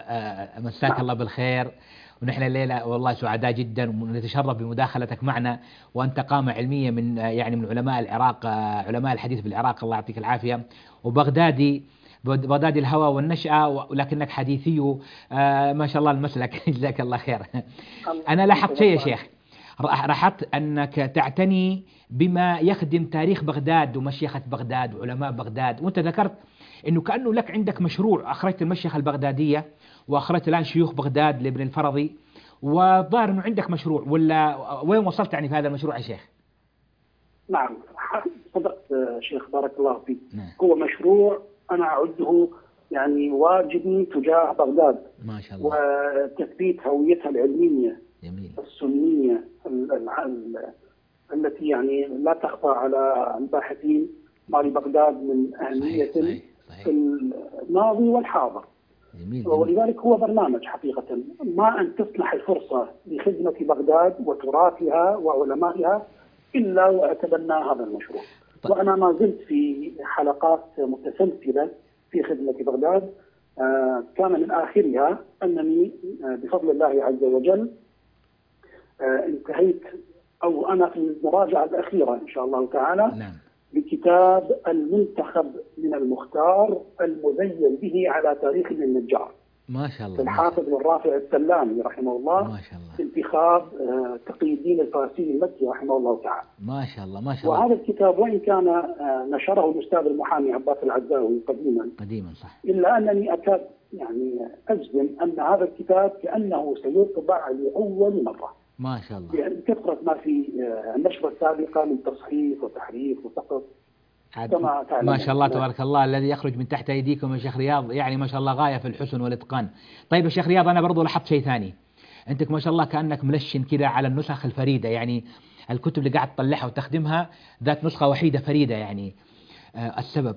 مساك نعم. الله بالخير، ونحن الليلة والله سعداء جدا ونتشرف بمداخلتك معنا، وأنت قامة علمية من يعني من علماء العراق، علماء الحديث في العراق الله يعطيك العافية، وبغدادي بغدادي الهوى والنشأة، ولكنك حديثي ما شاء الله المسلك جزاك الله خير. أنا لاحظت شيء يا شيخ، لاحظت أنك تعتني بما يخدم تاريخ بغداد ومشيخة بغداد وعلماء بغداد، وأنت ذكرت أنه كأنه لك عندك مشروع، أخرجت المشيخة البغدادية وأخرجت الآن شيوخ بغداد لابن الفرضي، وظاهر أنه عندك مشروع، ولا وين وصلت يعني في هذا المشروع يا شيخ؟ نعم صدقت شيخ بارك الله فيك. نعم. هو مشروع أنا أعده يعني واجبي تجاه بغداد. ما شاء الله. وتثبيت هويتها العلمية جميل. السنية ال ال ال التي يعني لا تخفى على الباحثين ما لبغداد من أهمية صحيح. صحيح. في الماضي والحاضر. جميل. جميل. ولذلك هو برنامج حقيقة ما أن تسنح الفرصة لخدمة بغداد وتراثها وعلمائها إلا وأتبنى هذا المشروع. طيب. وأنا ما زلت في حلقات متسلسلة في خدمة بغداد، آه كان من آخرها أنني آه بفضل الله عز وجل آه انتهيت أو أنا في المراجعة الأخيرة إن شاء الله تعالى. نعم. بكتاب المنتخب من المختار المزين به على تاريخ ابن النجار. ما شاء الله الحافظ بن رافع السلامي رحمه الله ما شاء الله انتخاب تقي الدين الفارسي المكي رحمه الله تعالى. ما شاء الله ما شاء الله. وهذا الكتاب وإن كان نشره الأستاذ المحامي عباس العزاوي قديما قديما صح، إلا أنني أكاد يعني أجزم أن هذا الكتاب كأنه سيطبع لأول مرة. ما شاء الله. يعني كثرة ما في النشرة السابقة من تصحيح وتحريف وسقط. ما شاء الله تبارك الله الذي يخرج من تحت أيديكم يا شيخ رياض، يعني ما شاء الله غاية في الحسن والإتقان. طيب يا شيخ رياض، أنا برضو لاحظت شيء ثاني، أنتك ما شاء الله كأنك ملشن كذا على النسخ الفريدة، يعني الكتب اللي قاعد تطلعها وتخدمها ذات نسخة وحيدة فريدة، يعني آه السبب؟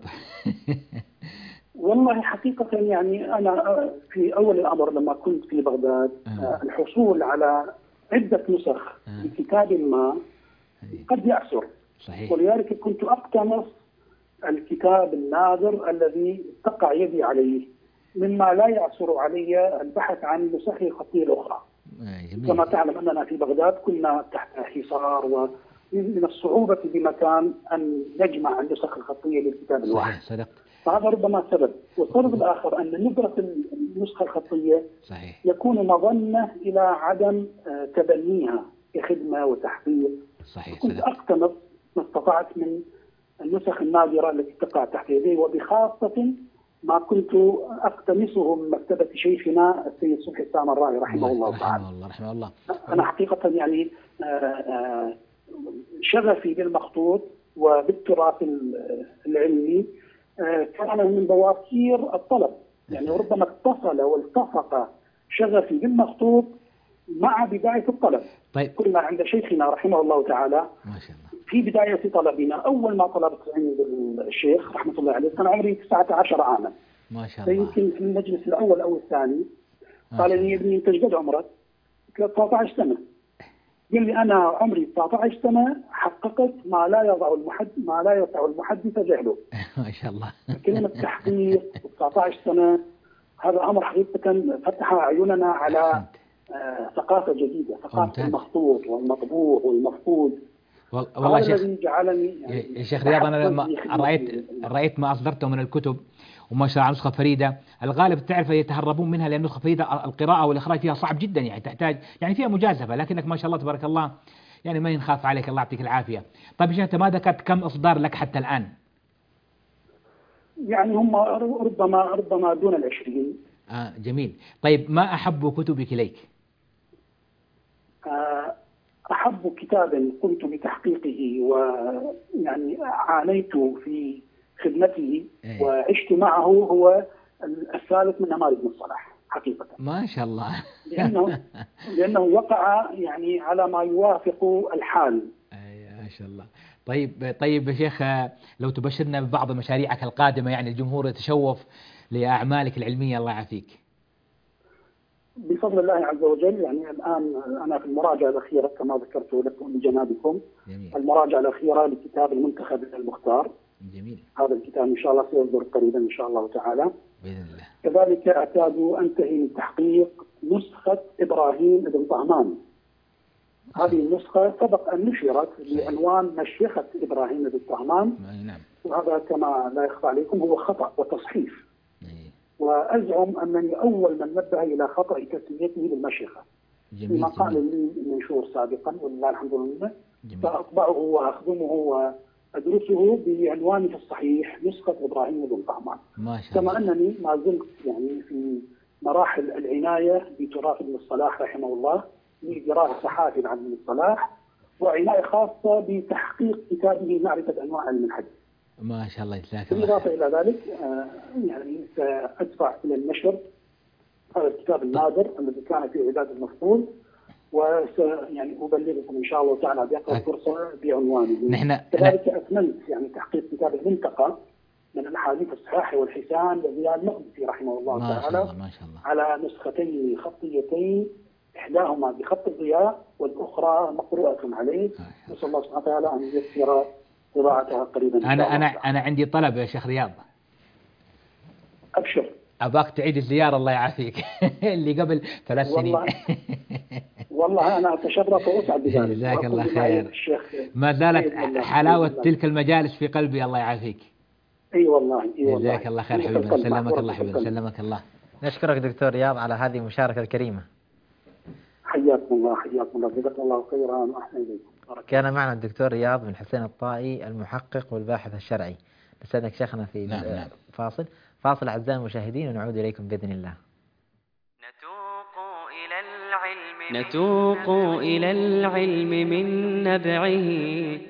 والله حقيقة يعني أنا في أول الأمر لما كنت في بغداد آه. الحصول على عدة نسخ آه. لكتاب ما قد يعسر، صحيح. ولذلك كنت أقتنص الكتاب النادر الذي تقع يدي عليه، مما لا يعسر علي البحث عن نسخ الخطية الأخرى. آه كما تعلم أننا في بغداد كنا تحت حصار، ومن الصعوبة بمكان أن نجمع النسخ الخطية للكتاب الواحد. صدقت. فهذا ربما سبب، والسبب الآخر أن ندرة النسخة الخطية صحيح. يكون مظنة إلى عدم تبنيها كخدمة وتحقيق. صحيح. كنت أقتنص ما استطعت من النسخ النادرة التي تقع تحت يدي، وبخاصة ما كنت أقتنصه من مكتبة شيخنا السيد صبحي السامرائي رحمه الله تعالى. رحمه الله رحمه الله. أنا حقيقة يعني شغفي بالمخطوط وبالتراث العلمي كان من بواكير الطلب، يعني ربما اتصل والتصق شغفي بالمخطوط مع بداية الطلب. طيب. كنا عند شيخنا رحمه الله تعالى ما شاء الله. في بداية طلبنا، أول ما طلبت عند الشيخ رحمة الله عليه كان عمري تسعة عشر عاما. ما شاء الله. يمكن في المجلس الأول أو الثاني قال لي يا ابني أنت ايش قد عمرك؟ تسعة عشر سنة. قال لي أنا عمري تسعة عشر سنة حققت ما لا يضع المحدث ما لا يسع المحدث جهله. ما شاء الله. كلمة تحقيق تسعة عشر سنة هذا أمر حقيقة فتح أعيننا على آه ثقافة جديدة، ثقافة المخطوط والمطبوع والمفقود. والله هذا شيخ الذي جعلني يعني يا شيخ رياض، أنا لما رأيت رأيت ما أصدرته من الكتب وما شاء الله نسخة فريدة، الغالب تعرف يتهربون منها لأن نسخة فريدة القراءة والإخراج فيها صعب جدا، يعني تحتاج يعني فيها مجازفة، لكنك ما شاء الله تبارك الله يعني ما ينخاف عليك، الله يعطيك العافية. طيب يا شيخ أنت ما ذكرت كم إصدار لك حتى الآن؟ يعني هم ربما ربما دون العشرين. آه جميل. طيب ما أحب كتبك إليك؟ آه أحب كتاب قمت بتحقيقه ويعني عانيت في خدمته أيه. وعشت معه هو الثالث من نماذج ابن الصلاح حقيقة. ما شاء الله. لأنه لأنه وقع يعني على ما يوافق الحال. أيه ما شاء الله. طيب طيب يا شيخ، لو تبشرنا ببعض مشاريعك القادمة، يعني الجمهور يتشوف لأعمالك العلمية الله يعافيك. بفضل الله عز وجل يعني الآن أنا في المراجعة الأخيرة كما ذكرت لكم لجنابكم. جميل. المراجعة الأخيرة لكتاب المنتخب المختار. جميل. هذا الكتاب إن شاء الله سيصدر قريبا إن شاء الله تعالى. بإذن الله. كذلك أكاد أنتهي من تحقيق نسخة إبراهيم بن طهمان. هذه النسخة سبق أن نشرت بعنوان مشيخة إبراهيم بن طهمان. نعم. وهذا كما لا يخفى عليكم هو خطأ وتصحيف. وأزعم أنني أول من نبه إلى خطأ تسميته بالمشيخة. جميل. فيما قال لي من شهور سابقا ولله الحمد لله، فأطبعه وأخدمه وأدرسه بعنوانه الصحيح نسخة إبراهيم بن طهمان. ما شاء الله. كما أنني ما زلت يعني في مراحل العناية بتراث ابن الصلاح رحمه الله لدراسة حافل عن ابن الصلاح، وعناية خاصة بتحقيق كتابه معرفة أنواع علم الحديث. ما شاء الله جزاك الله. بالإضافة إلى ذلك يعني سأدفع إلى النشر هذا الكتاب النادر الذي كان في عداد المفقود، وس يعني أبلغكم إن شاء الله تعالى بأقرب فرصة بعنوانه. نحن كذلك أتمنى يعني تحقيق كتاب المنتقى من الأحاديث الصحاح والحسان لزياد المقدسي رحمه الله ما تعالى. شاء الله ما شاء الله. على نسختين خطيتين، إحداهما بخط الضياء والأخرى مقروءة عليه. نسأل الله سبحانه وتعالى أن ييسر طباعتها قريبا إن شاء أنا الله. أنا أنا عندي طلب يا شيخ رياض. أبشر. أباك تعيد الزيارة الله يعافيك اللي قبل ثلاث سنين. والله والله أنا أتشرف وأسعد بذلك. جزاك الله خير. ما زالت حلاوة تلك المجالس في قلبي الله يعافيك. أي والله. أي والله. جزاك الله خير حبيبي. سلمك الله حبيبي. سلمك الله. نشكرك دكتور رياض على هذه المشاركة الكريمة. حياكم الله حياكم الله، جزاكم الله خيرا، أحسن إليكم. كان معنا الدكتور رياض بن حسين الطائي المحقق والباحث الشرعي. نستأذنك شيخنا في نعم نعم. فاصل فاصل أعزائي المشاهدين ونعود إليكم بإذن الله. نتوق إلى العلم نتوق إلى العلم من نبعه.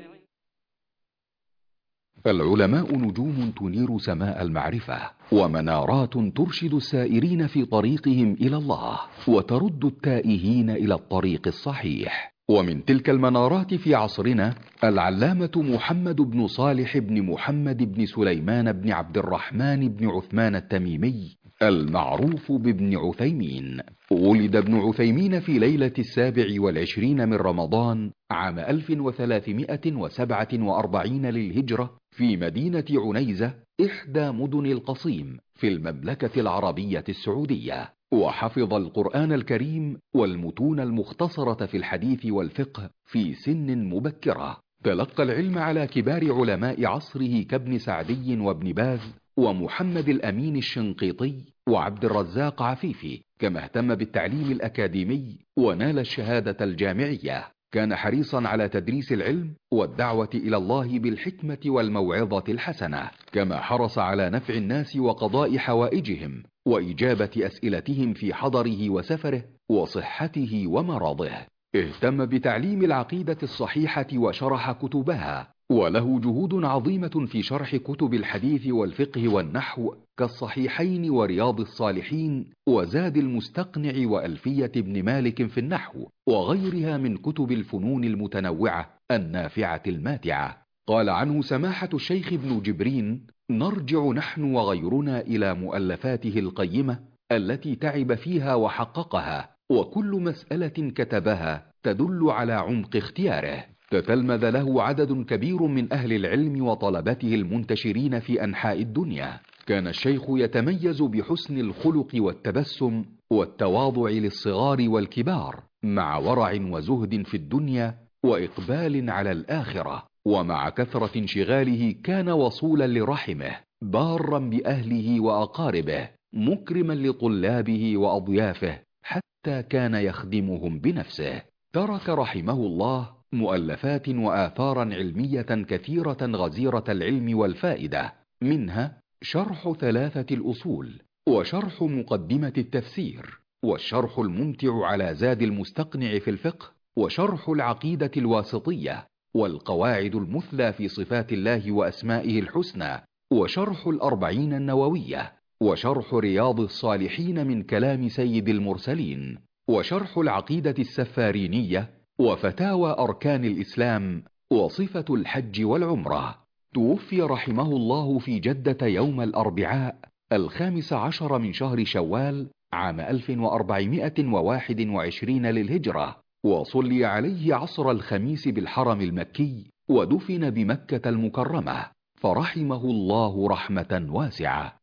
العلماء نجوم تنير سماء المعرفة، ومنارات ترشد السائرين في طريقهم إلى الله، وترد التائهين إلى الطريق الصحيح. ومن تلك المنارات في عصرنا العلامة محمد بن صالح بن محمد بن سليمان بن عبد الرحمن بن عثمان التميمي المعروف بابن عثيمين. ولد ابن عثيمين في ليلة السابع والعشرين من رمضان عام ألف وثلاثمائة وسبعة وأربعين للهجرة في مدينة عنيزة إحدى مدن القصيم في المملكة العربية السعودية، وحفظ القرآن الكريم والمتون المختصرة في الحديث والفقه في سن مبكرة. تلقى العلم على كبار علماء عصره كابن سعدي وابن باز ومحمد الأمين الشنقيطي وعبد الرزاق عفيفي، كما اهتم بالتعليم الأكاديمي ونال الشهادة الجامعية. كان حريصا على تدريس العلم والدعوة إلى الله بالحكمة والموعظة الحسنة، كما حرص على نفع الناس وقضاء حوائجهم وإجابة أسئلتهم في حضره وسفره وصحته ومراضه. اهتم بتعليم العقيدة الصحيحة وشرح كتبها، وله جهود عظيمة في شرح كتب الحديث والفقه والنحو كالصحيحين ورياض الصالحين وزاد المستقنع وألفية ابن مالك في النحو وغيرها من كتب الفنون المتنوعة النافعة الماتعة. قال عنه سماحة الشيخ ابن جبرين: نرجع نحن وغيرنا إلى مؤلفاته القيمة التي تعب فيها وحققها، وكل مسألة كتبها تدل على عمق اختياره. تتلمذ له عدد كبير من أهل العلم وطلبته المنتشرين في أنحاء الدنيا. كان الشيخ يتميز بحسن الخلق والتبسم والتواضع للصغار والكبار، مع ورع وزهد في الدنيا وإقبال على الآخرة. ومع كثرة انشغاله كان وصولا لرحمه، بارا بأهله وأقاربه، مكرما لطلابه وأضيافه، حتى كان يخدمهم بنفسه. ترك رحمه الله مؤلفات وآثارا علمية كثيرة غزيرة العلم والفائدة، منها شرح ثلاثة الأصول، وشرح مقدمة التفسير، والشرح الممتع على زاد المستقنع في الفقه، وشرح العقيدة الواسطية، والقواعد المثلى في صفات الله وأسمائه الحسنى، وشرح الأربعين النووية، وشرح رياض الصالحين من كلام سيد المرسلين، وشرح العقيدة السفارينية، وفتاوى أركان الإسلام، وصفة الحج والعمرة. توفي رحمه الله في جدة يوم الأربعاء الخامس عشر من شهر شوال عام ألف وأربعمائة وواحد وعشرين للهجرة، وصلي عليه عصر الخميس بالحرم المكي، ودفن بمكة المكرمة، فرحمه الله رحمة واسعة.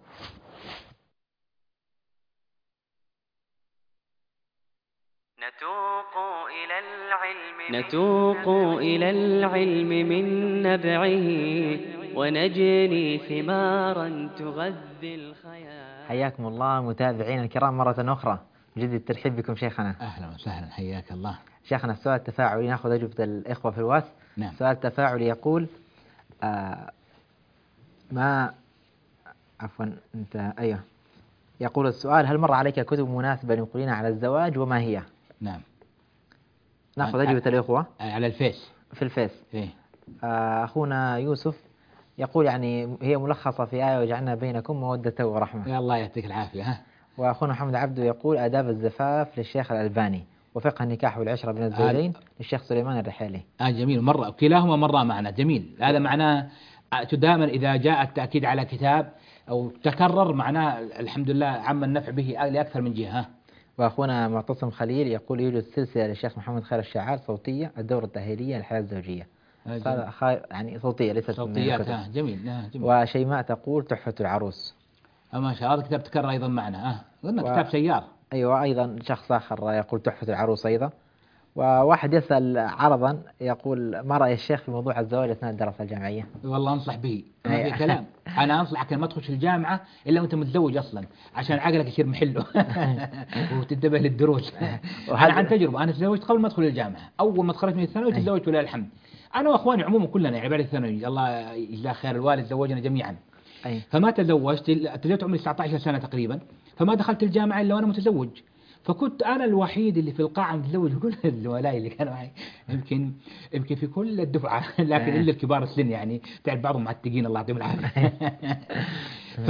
نتوق إلى العلم نتوق إلى العلم من نبعه، ونجني ثمارا تغذي الخيال. حياكم الله متابعينا الكرام مرة أخرى، جديد الترحيب بكم شيخنا. أهلا وسهلا، حياك الله. شيخنا السؤال التفاعلي، نأخذ أجوبة الإخوة في الواتس. نعم. سؤال تفاعلي يقول آه ما عفوا أنت أيوه يقول السؤال: هل مر عليك كتب مناسبة ينقلين على الزواج، وما هي؟ نعم. نأخذ أجوبة الإخوة على الفيس. في الفيس. إيه؟ آه أخونا يوسف يقول يعني هي ملخصة في آية: وجعلنا بينكم مودة ورحمة. يا الله يعطيك العافية. ها. وأخونا محمد عبده يقول: آداب الزفاف للشيخ الألباني، وفقه النكاح والعشرة بين الزوجين آه للشيخ سليمان الرحيلي. آه جميل، مرة كلاهما مرة معنا. جميل. هذا معناه دائما إذا جاء التأكيد على كتاب أو تكرر معناه الحمد لله عم النفع به لأكثر من جهة. وأخونا معتصم خليل يقول: يوجد سلسلة للشيخ محمد خير الشعار صوتية، الدورة التأهيلية للحياة الزوجية. آه يعني صوتية ليست صوتيات. آه جميل. آه جميل. وشيماء تقول: تحفة العروس. آه ما شاء الله، هذا كتاب تكرر أيضا معنا. آه قلنا و... كتاب سيار. أيوة، أيضا شخص آخر يقول تحفة العروس أيضا. وواحد يسأل عرضا يقول: ما رأي الشيخ في موضوع الزواج أثناء الدراسة الجامعية؟ والله أنصح به، ما في كلام. أنا أنصحك ما تخش الجامعة إلا وأنت متزوج أصلا، عشان عقلك يصير محله وتنتبه للدروس. أنا عن تجربة، أنا تزوجت قبل ما أدخل الجامعة، أول ما تخرجت من الثانوي تزوجت ولله الحمد. أنا وأخواني عموما كلنا يعني بعد الثانوي الله يجزاه خير الوالد زوجنا جميعا. أي. فما تزوجت، تزوجت عمري تسعة عشر سنة تقريبا، فما دخلت الجامعة إلا وأنا متزوج. فكنت أنا الوحيد اللي في القاعة متزوج، كل الزملاء اللي كانوا معي يمكن يمكن في كل الدفعة، لكن إلا الكبار السن يعني تعرف بعضهم معتقين الله يعطيهم العافية. ف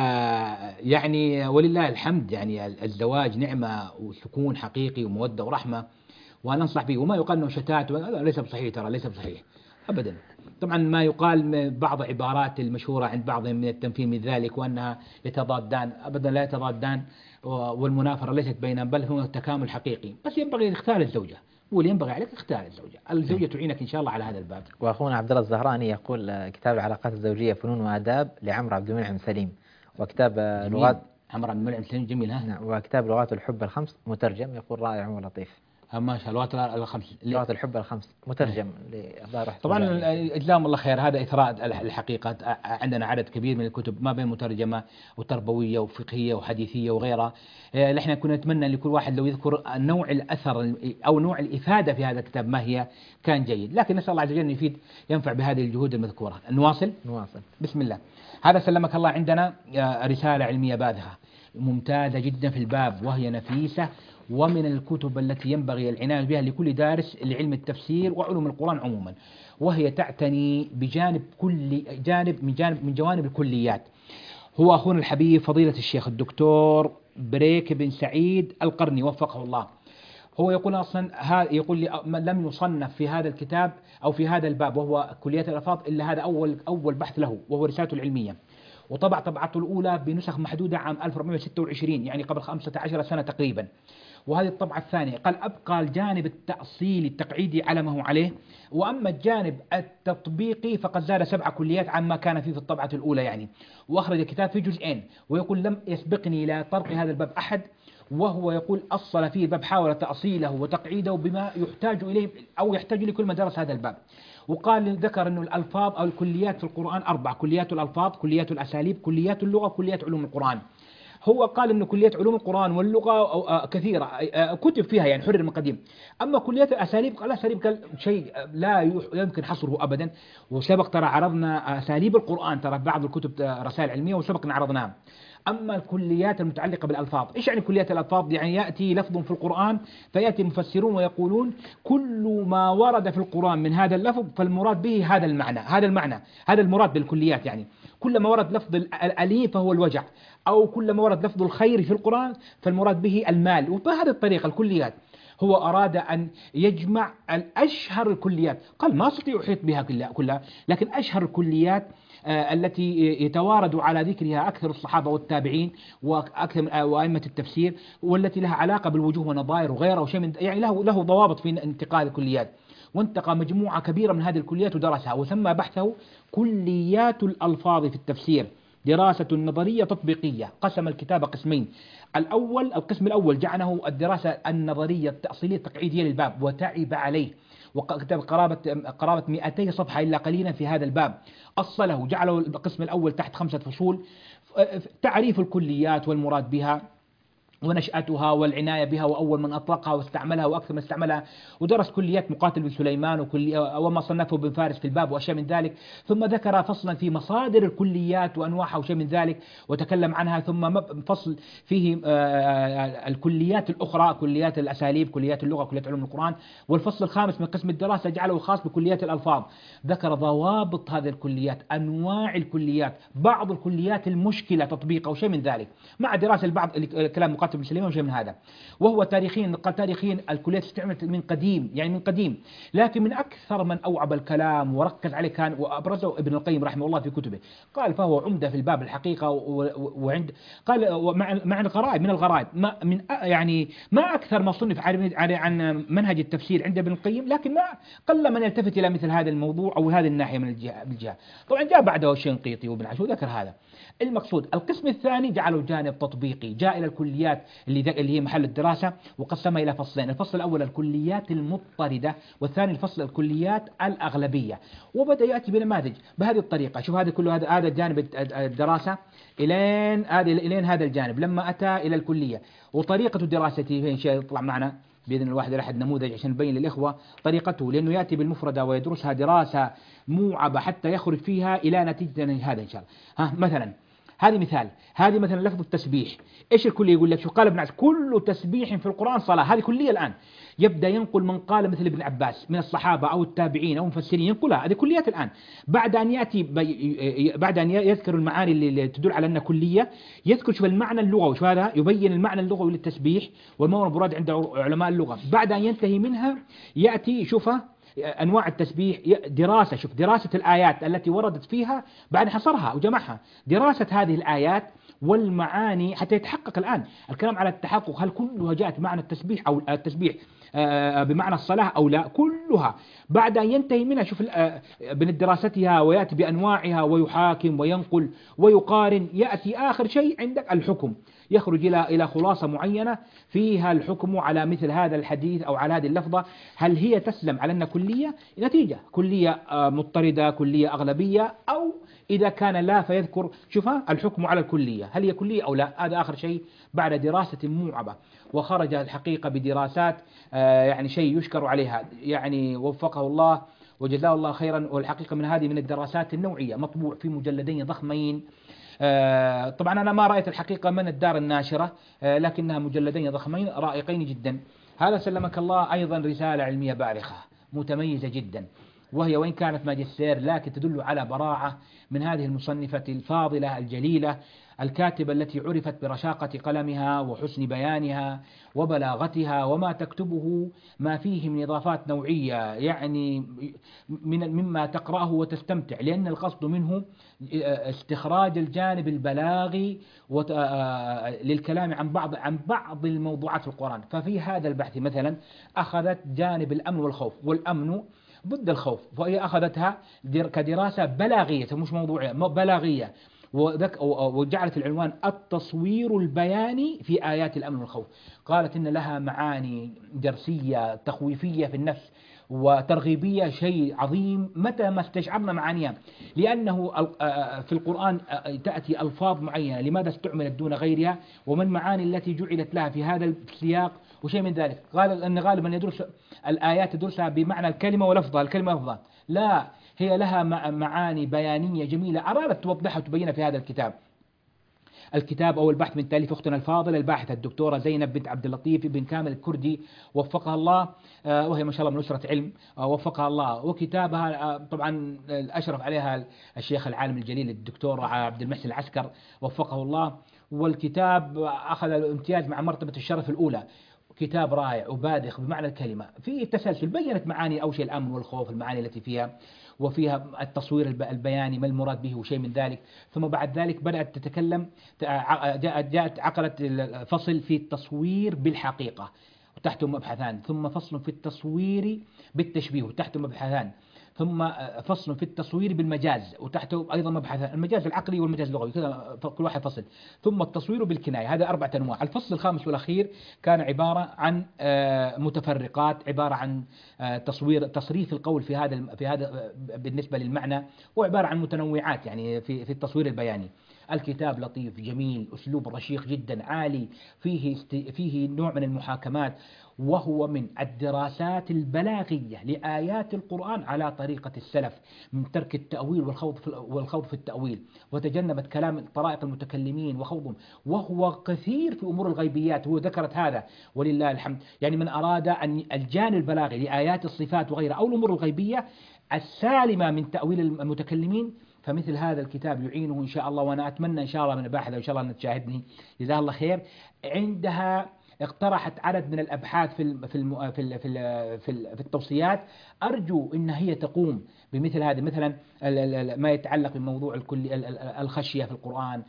يعني ولله الحمد يعني الزواج نعمة وسكون حقيقي ومودة ورحمة، وأنا أنصح به. وما يقال إنه شتات ليس بصحيح، ترى ليس بصحيح أبدا. طبعا ما يقال بعض عبارات المشهورة عند بعضهم من التنفير من ذلك وأنها يتضادان، أبدا لا يتضادان، والمنافرة ليست بينهم بل هو التكامل حقيقي. بس ينبغي اختار الزوجة، واللي ينبغي عليك اختار الزوجة، الزوجة تعينك إن شاء الله على هذا الباب. وأخونا عبد الله الزهراني يقول: كتاب العلاقات الزوجية فنون وآداب لعمرو عبد المنعم سليم، وكتاب لغات عمرو عبد المنعم سليم جميل. ها نعم. وكتاب لغات الحب الخمس مترجم، يقول رائع ولطيف. ما شاء الله. لغات الخمس لغات الحب الخمس مترجم لأبا. طبعا جزاهم الله خير، هذا إثراء الحقيقة. عندنا عدد كبير من الكتب ما بين مترجمة وتربوية وفقهية وحديثية وغيرها. احنا كنا نتمنى ان لكل واحد لو يذكر نوع الأثر أو نوع الإفادة في هذا الكتاب ما هي كان جيد، لكن نسأل الله عز وجل أن يفيد ينفع بهذه الجهود المذكورة. نواصل نواصل بسم الله. هذا سلمك الله عندنا رسالة علمية باذخة ممتازة جدا في الباب، وهي نفيسة، ومن الكتب التي ينبغي العناية بها لكل دارس لعلم التفسير وعلوم القرآن عموما، وهي تعتني بجانب كل جانب من جانب من جوانب الكليات. هو أخونا الحبيب فضيلة الشيخ الدكتور بريك بن سعيد القرني وفقه الله، هو يقول أصلا يقول لي لم يصنف في هذا الكتاب أو في هذا الباب وهو كليات الألفاظ إلا هذا أول أول بحث له، وهو رسالته العلمية، وطبع طبعته الأولى بنسخ محدودة عام ألف وأربعمائة وستة وعشرين يعني قبل خمسة عشر سنة تقريبا. وهذه الطبعة الثانية قال: أبقى الجانب التأصيلي التقعيدي على ما هو عليه، وأما الجانب التطبيقي فقد زاد سبع كليات عما كان فيه في الطبعة الأولى يعني. وأخرج الكتاب في جزئين، ويقول: لم يسبقني إلى طرق هذا الباب أحد، وهو يقول أصل فيه الباب، حاول تأصيله وتقعيده بما يحتاج إليه أو يحتاج إليه كل من درس هذا الباب. وقال ذكر أنه الألفاظ أو الكليات في القرآن أربع: كليات الألفاظ، كليات الأساليب، كليات اللغة، كليات علوم القرآن. هو قال أن كليات علوم القرآن واللغة كثيرة كتب فيها يعني حرر من قديم، أما كليات الأساليب قال الأساليب قال شيء لا يمكن حصره أبدا. وسبق ترى عرضنا أساليب القرآن ترى بعض الكتب رسائل علمية وسبق عرضناها. أما الكليات المتعلقة بالألفاظ، إيش يعني كليات الألفاظ؟ يعني يأتي لفظ في القرآن فيأتي مفسرون ويقولون كل ما ورد في القرآن من هذا اللفظ فالمراد به هذا المعنى، هذا المعنى هذا المراد بالكليات. يعني كل ما ورد لفظ الأليف فهو الوجع، أو كل ما ورد لفظ الخير في القرآن فالمراد به المال. وبهذه الطريقة الكليات هو أراد أن يجمع الأشهر الكليات. قال ما أستطيع أحيط بها كلها، لكن أشهر الكليات التي يتوارد على ذكرها أكثر الصحابة والتابعين وأكثر وأئمة التفسير، والتي لها علاقة بالوجوه والنظائر وغيرها، وشيء من يعني له له ضوابط في انتقال الكليات. وانتقى مجموعة كبيرة من هذه الكليات ودرسها، وسمى بحثه كليات الألفاظ في التفسير، دراسة نظرية تطبيقية. قسم الكتاب قسمين: الأول القسم الأول جعله الدراسة النظرية التأصيلية التقعيدية للباب، وتعب عليه، وكتب قرابة قرابة مئتي صفحة إلا قليلا في هذا الباب. أصله جعله القسم الأول تحت خمسة فصول: تعريف الكليات والمراد بها، ونشأتها والعناية بها، وأول من أطلقها واستعملها وأكثر من استعملها، ودرس كليات مقاتل بن سليمان وما صنفه بن فارس في الباب وأشياء من ذلك. ثم ذكر فصلا في مصادر الكليات وأنواعها وشيء من ذلك وتكلم عنها، ثم فصل فيه الكليات الأخرى، كليات الأساليب، كليات اللغة، كليات علوم القرآن. والفصل الخامس من قسم الدراسة جعله خاص بكليات الألفاظ، ذكر ضوابط هذه الكليات، أنواع الكليات، بعض الكليات المشكلة تطبيقها وشيء من ذلك، مع دراسة البعض كلام مقاتل بن سليمان وشيء من هذا. وهو تاريخيا قال تاريخيا الكليات استعملت من قديم يعني من قديم، لكن من أكثر من أوعب الكلام وركز عليه كان وأبرزه ابن القيم رحمه الله في كتبه. قال فهو عمدة في الباب الحقيقة. وعند قال ومع مع الغرائب من الغرائب ما من يعني ما أكثر ما صنف عن منهج التفسير عند ابن القيم، لكن ما قل من يلتفت إلى مثل هذا الموضوع أو هذه الناحية من الجهة. طبعا جاء بعده الشنقيطي وابن عاشور ذكر هذا. المقصود القسم الثاني جعله جانب تطبيقي، جاء إلى الكليات الكليات اللي اللي هي محل الدراسة، وقسمها إلى فصلين، الفصل الأول الكليات المضطردة، والثاني الفصل الكليات الأغلبية. وبدأ يأتي بنماذج بهذه الطريقة. شوف هذا كله، هذا هذا جانب الدراسة إلين هذا إلين هذا الجانب لما أتى إلى الكلية، وطريقة دراسته في شيء يطلع معنا بإذن الواحد الأحد نموذج عشان نبين للإخوة طريقته، لأنه يأتي بالمفردة ويدرسها دراسة موعبة حتى يخرج فيها إلى نتيجة هذا إن شاء الله. ها مثلا هذه مثال، هذه مثلا لفظ التسبيح. إيش الكلية؟ يقول لك شو قال ابن عباس؟ كل تسبيح في القرآن صلاة. هذه كلية الآن. يبدأ ينقل من قال مثل ابن عباس من الصحابة أو التابعين أو المفسرين، ينقلها، هذه كليات الآن. بعد أن يأتي بي... بعد أن يذكر المعاني اللي تدل على أنها كلية، يذكر شوف المعنى اللغوي، شو هذا؟ يبين المعنى اللغوي للتسبيح والمعنى المراد عند علماء اللغة. بعد أن ينتهي منها يأتي شوفه أنواع التسبيح، دراسة، شوف دراسة الآيات التي وردت فيها بعد حصرها وجمعها، دراسة هذه الآيات والمعاني حتى يتحقق الآن الكلام على التحقق، هل كلها جاءت معنى التسبيح أو التسبيح بمعنى الصلاة أو لا، كلها. بعد أن ينتهي منها شوف من دراستها ويأتي بأنواعها ويحاكم وينقل ويقارن، يأتي آخر شيء عندك الحكم، يخرج إلى إلى خلاصة معينة فيها الحكم على مثل هذا الحديث أو على هذه اللفظة، هل هي تسلم على أنها كلية، نتيجة كلية مضطردة، كلية أغلبية، أو إذا كان لا فيذكر شوف الحكم على الكلية هل هي كلية أو لا. هذا آخر شيء بعد دراسة موعبة، وخرج الحقيقة بدراسات يعني شيء يشكر عليها، يعني وفقه الله وجزاه الله خيرا. والحقيقة من هذه من الدراسات النوعية، مطبوع في مجلدين ضخمين. طبعا أنا ما رأيت الحقيقة من الدار الناشرة، لكنها مجلدين ضخمين رائقين جدا. هذا سلمك الله أيضا رسالة علمية بارخة متميزة جدا، وهي وإن كانت ماجستير لكن تدل على براعة من هذه المصنفة الفاضلة الجليلة الكاتبة التي عرفت برشاقة قلمها وحسن بيانها وبلاغتها، وما تكتبه ما فيه من إضافات نوعية يعني من مما تقرأه وتستمتع، لأن القصد منه استخراج الجانب البلاغي للكلام عن بعض عن بعض الموضوعات في القرآن. ففي هذا البحث مثلا أخذت جانب الأمن والخوف، والأمن ضد الخوف، فهي أخذتها كدراسة بلاغية مش موضوعية، بلاغية، وجعلت العنوان التصوير البياني في آيات الأمن والخوف. قالت إن لها معاني درسية تخويفية في النفس وترغيبية، شيء عظيم متى ما استشعرنا معانيها، لأنه في القرآن تأتي ألفاظ معينة لماذا استعملت دون غيرها، وما المعاني التي جعلت لها في هذا السياق وشيء من ذلك. قال أن غالبا يدرس الآيات يدرسها بمعنى الكلمة ولفظها، الكلمة ولفظها، لا، هي لها معاني بيانية جميلة أرادت توضحها وتبينها في هذا الكتاب. الكتاب أو البحث من تأليف أختنا الفاضلة الباحثة الدكتورة زينب بنت عبد اللطيف بن كامل الكردي وفقها الله، وهي ما شاء الله من أسرة علم وفقها الله. وكتابها طبعا الأشرف عليها الشيخ العالم الجليل الدكتور عبد المحسن العسكر وفقه الله، والكتاب أخذ الامتياز مع مرتبة الشرف الأولى. كتاب رائع وبادخ بمعنى الكلمة، فيه تسلسل، بينت معاني أول شيء الأمن والخوف، المعاني التي فيها، وفيها التصوير البياني ما المراد به وشيء من ذلك. ثم بعد ذلك بدأت تتكلم، جاءت عقلت فصل في التصوير بالحقيقة وتحته مبحثان، ثم فصل في التصوير بالتشبيه وتحته مبحثان، ثم فصل في التصوير بالمجاز وتحته أيضا مبحثان، المجاز العقلي والمجاز اللغوي، كذا كل واحد فصل، ثم التصوير بالكناية. هذا أربعة أنواع. الفصل الخامس والأخير كان عبارة عن متفرقات، عبارة عن تصوير تصريف القول في هذا في هذا بالنسبة للمعنى، وعبارة عن متنوعات يعني في في التصوير البياني. الكتاب لطيف جميل، أسلوب رشيق جدا عالي، فيه فيه نوع من المحاكمات، وهو من الدراسات البلاغية لآيات القرآن على طريقة السلف من ترك التأويل والخوض في والخوض في التأويل، وتجنبت كلام طرائق المتكلمين وخوضهم، وهو كثير في أمور الغيبيات، هو ذكرت هذا ولله الحمد. يعني من أراد أن الجانب البلاغي لآيات الصفات وغيرها أو الأمور الغيبية السالمة من تأويل المتكلمين، فمثل هذا الكتاب يعينه إن شاء الله. وأنا أتمنى إن شاء الله من الباحثة وإن شاء الله أن تشاهدني جزاها الله خير، عندها اقترحت عدد من الأبحاث في الم في الم في ال في ال في, ال في التوصيات، أرجو أن هي تقوم بمثل هذا، مثلا ما يتعلق بموضوع الكل الخشية في القرآن،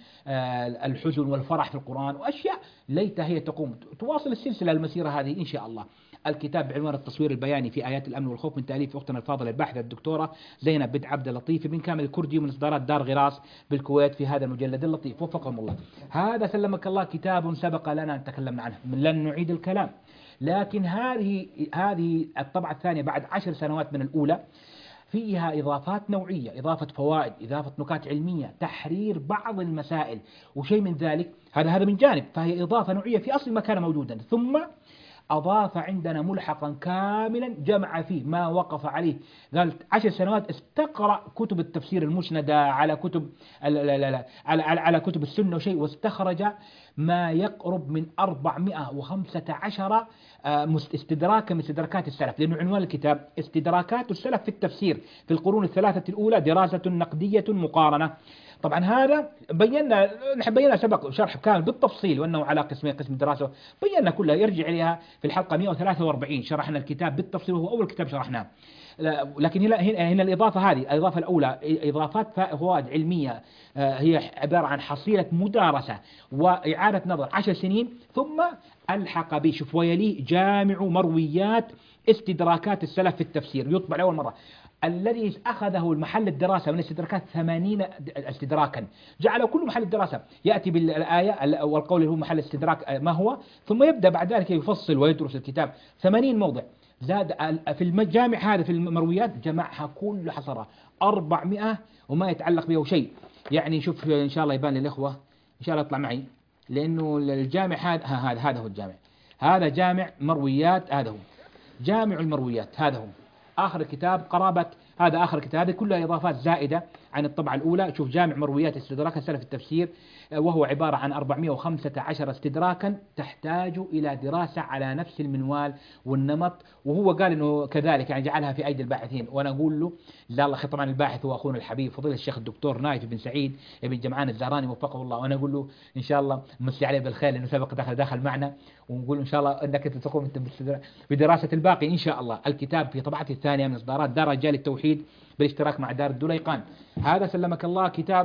الحزن والفرح في القرآن، وأشياء ليت هي تقوم تواصل السلسلة المسيرة هذه إن شاء الله. الكتاب بعنوان التصوير البياني في آيات الأمن والخوف من تأليف أختنا الفاضلة الباحثة الدكتورة زينب بنت عبد اللطيف بن كامل الكردي من إصدارات دار غراس بالكويت في هذا المجلد اللطيف وفقهم الله. هذا سلمك الله كتاب سبق لنا أن تكلمنا عنه، لن نعيد الكلام، لكن هذه هذه الطبعة الثانية بعد عشر سنوات من الأولى فيها إضافات نوعية، إضافة فوائد، إضافة نكات علمية، تحرير بعض المسائل وشيء من ذلك. هذا هذا من جانب، فهي إضافة نوعية في أصل ما كان موجودا، ثم أضاف عندنا ملحقا كاملا جمع فيه ما وقف عليه. قال عشر سنوات استقرأ كتب التفسير المسندة على كتب لا لا لا على, على, على كتب السنة وشيء، واستخرج ما يقرب من أربعمائة وخمسة عشر استدراكا من استدراكات السلف، لأنه عنوان الكتاب استدراكات السلف في التفسير في القرون الثلاثة الأولى دراسة نقدية مقارنة. طبعا هذا بينا، نحن بينا سبق شرح كامل بالتفصيل وأنه على قسمين، قسم الدراسة بينا كلها، يرجع إليها في الحلقة مئة وثلاثة وأربعين شرحنا الكتاب بالتفصيل وهو أول كتاب شرحناه. لكن هنا هنا الإضافة هذه الإضافة الأولى إضافات فوائد علمية، هي عبارة عن حصيلة مدارسة وإعادة نظر عشر سنين، ثم ألحق به شوف ويليه جامع مرويات استدراكات السلف في التفسير يطبع لأول مرة، الذي أخذه المحل الدراسة من الاستدراكات ثمانين استدراكا، جعل كل محل الدراسة يأتي بالآية والقول اللي هو محل الاستدراك ما هو، ثم يبدأ بعد ذلك يفصل ويدرس الكتاب. ثمانين موضع زاد في الجامع هذا في المرويات جمعها كل حصرها أربعمائة وما يتعلق به شيء. يعني شوف إن شاء الله يبان للإخوة، إن شاء الله يطلع معي، لأنه الجامع هذا هذا هذا هو الجامع، هذا جامع مرويات، هذا هو جامع المرويات، هذا هو آخر كتاب قرابة، هذا آخر كتاب، هذه كلها إضافات زائدة عن الطبعة الأولى. شوف جامع مرويات استدراك السلف التفسير، وهو عبارة عن أربعمائة وخمسة عشر استدراكا تحتاج إلى دراسة على نفس المنوال والنمط، وهو قال إنه كذلك يعني جعلها في أيدي الباحثين. وأنا أقول له لا الله طبعا الباحث هو أخونا الحبيب فضيلة الشيخ الدكتور نايف بن سعيد بن جمعان الزهراني وفقه الله، وأنا أقول له إن شاء الله مسي عليه بالخير لأنه سبق دخل دخل معنا، ونقول إن شاء الله أنك تقوم أنت بدراسة الباقي إن شاء الله. الكتاب في طبعته الثانية من إصدارات دار رجال التوحيد بالاشتراك مع دار الدليقان. هذا سلمك الله كتاب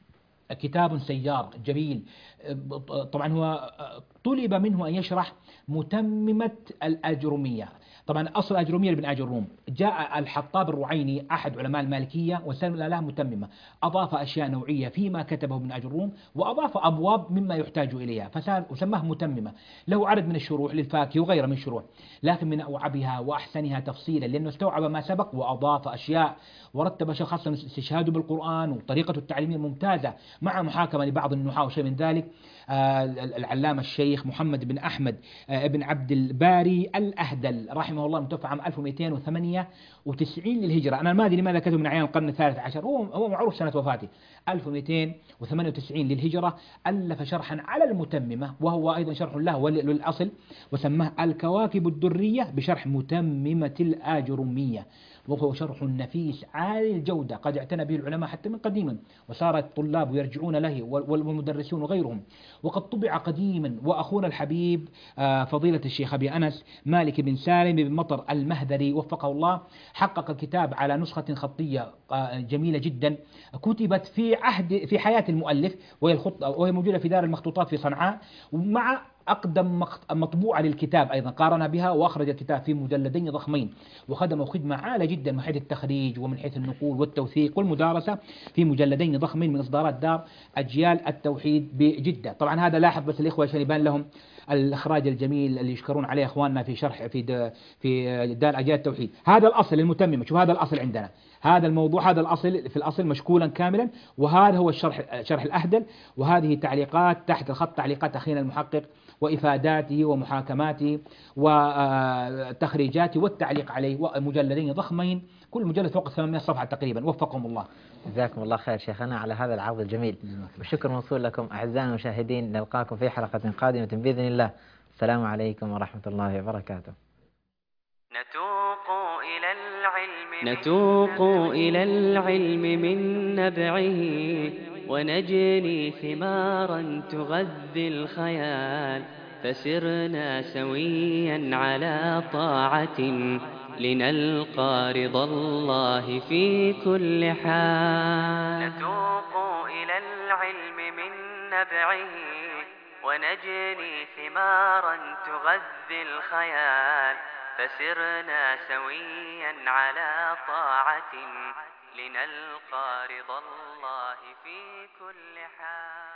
كتاب سيار جميل. طبعا هو طلب منه أن يشرح متممة الأجرمية. طبعا أصل أجرمية بن أجروم، جاء الحطاب الرعيني أحد علماء المالكية وسلم لها متممة، أضاف أشياء نوعية فيما كتبه ابن أجروم وأضاف أبواب مما يحتاج إليها فسماه متممة. له عدد من الشروح للفاكهة وغيره من الشروح، لكن من أوعبها وأحسنها تفصيلا لأنه استوعب ما سبق وأضاف أشياء ورتب أشياء خاصة استشهاده بالقرآن وطريقته التعليمية الممتازة مع محاكمة لبعض النحاة وشيء من ذلك. آه العلامة الشيخ محمد بن أحمد آه بن عبد الباري الأهدل رحمه الله متوفى عام ألف ومئتين وثمانية وتسعين للهجرة. أنا ما أدري لماذا كتب من أعيان القرن الثالث عشر، هو هو معروف سنة وفاته ألف ومئتين وثمانية وتسعين للهجرة. ألف شرحا على المتممة وهو أيضا شرح له وللأصل، وسماه الكواكب الدرية بشرح متممة الآجرمية، وهو شرح نفيس عالي الجودة قد اعتنى به العلماء حتى من قديما، وصار الطلاب يرجعون له والمدرسون وغيرهم. وقد طبع قديما، وأخونا الحبيب فضيلة الشيخ أبي أنس مالك بن سالم بن مطر المهذري وفقه الله حقق الكتاب على نسخة خطية جميلة جدا كتبت في عهد في حياة المؤلف، وهي الخطة وهي موجودة في دار المخطوطات في صنعاء، ومع أقدم مطبوعة للكتاب أيضا قارن بها وأخرج الكتاب في مجلدين ضخمين، وخدمه خدمة عالية جدا من حيث التخريج ومن حيث النقول والتوثيق والمدارسة في مجلدين ضخمين من إصدارات دار أجيال التوحيد بجدة. طبعا هذا لاحظ بس الإخوة عشان يبان لهم الإخراج الجميل اللي يشكرون عليه إخواننا في شرح في في دار أجيال التوحيد. هذا الأصل المتممة، شوف هذا الأصل عندنا، هذا الموضوع هذا الأصل في الأصل مشكولا كاملا، وهذا هو الشرح شرح الأهدل، وهذه تعليقات تحت الخط تعليقات أخينا المحقق وإفاداته ومحاكماته وتخريجاته والتعليق عليه، ومجلدين ضخمين كل مجلد فوق ثمانمائة صفحة تقريبا. وفقهم الله. جزاكم الله خير شيخنا على هذا العرض الجميل، والشكر موصول لكم أعزائنا المشاهدين. نلقاكم في حلقة قادمة بإذن الله. السلام عليكم ورحمة الله وبركاته. نتوق إلى العلم نتوق إلى العلم من نبعه ونجني ثمارا تغذي الخيال، فسرنا سويا على طاعة لنلقى رضا الله في كل حال. نتوق إلى العلم من نبعه ونجني ثمارا تغذي الخيال، فسرنا سويا على طاعة لنلقى رضا الله في كل حال.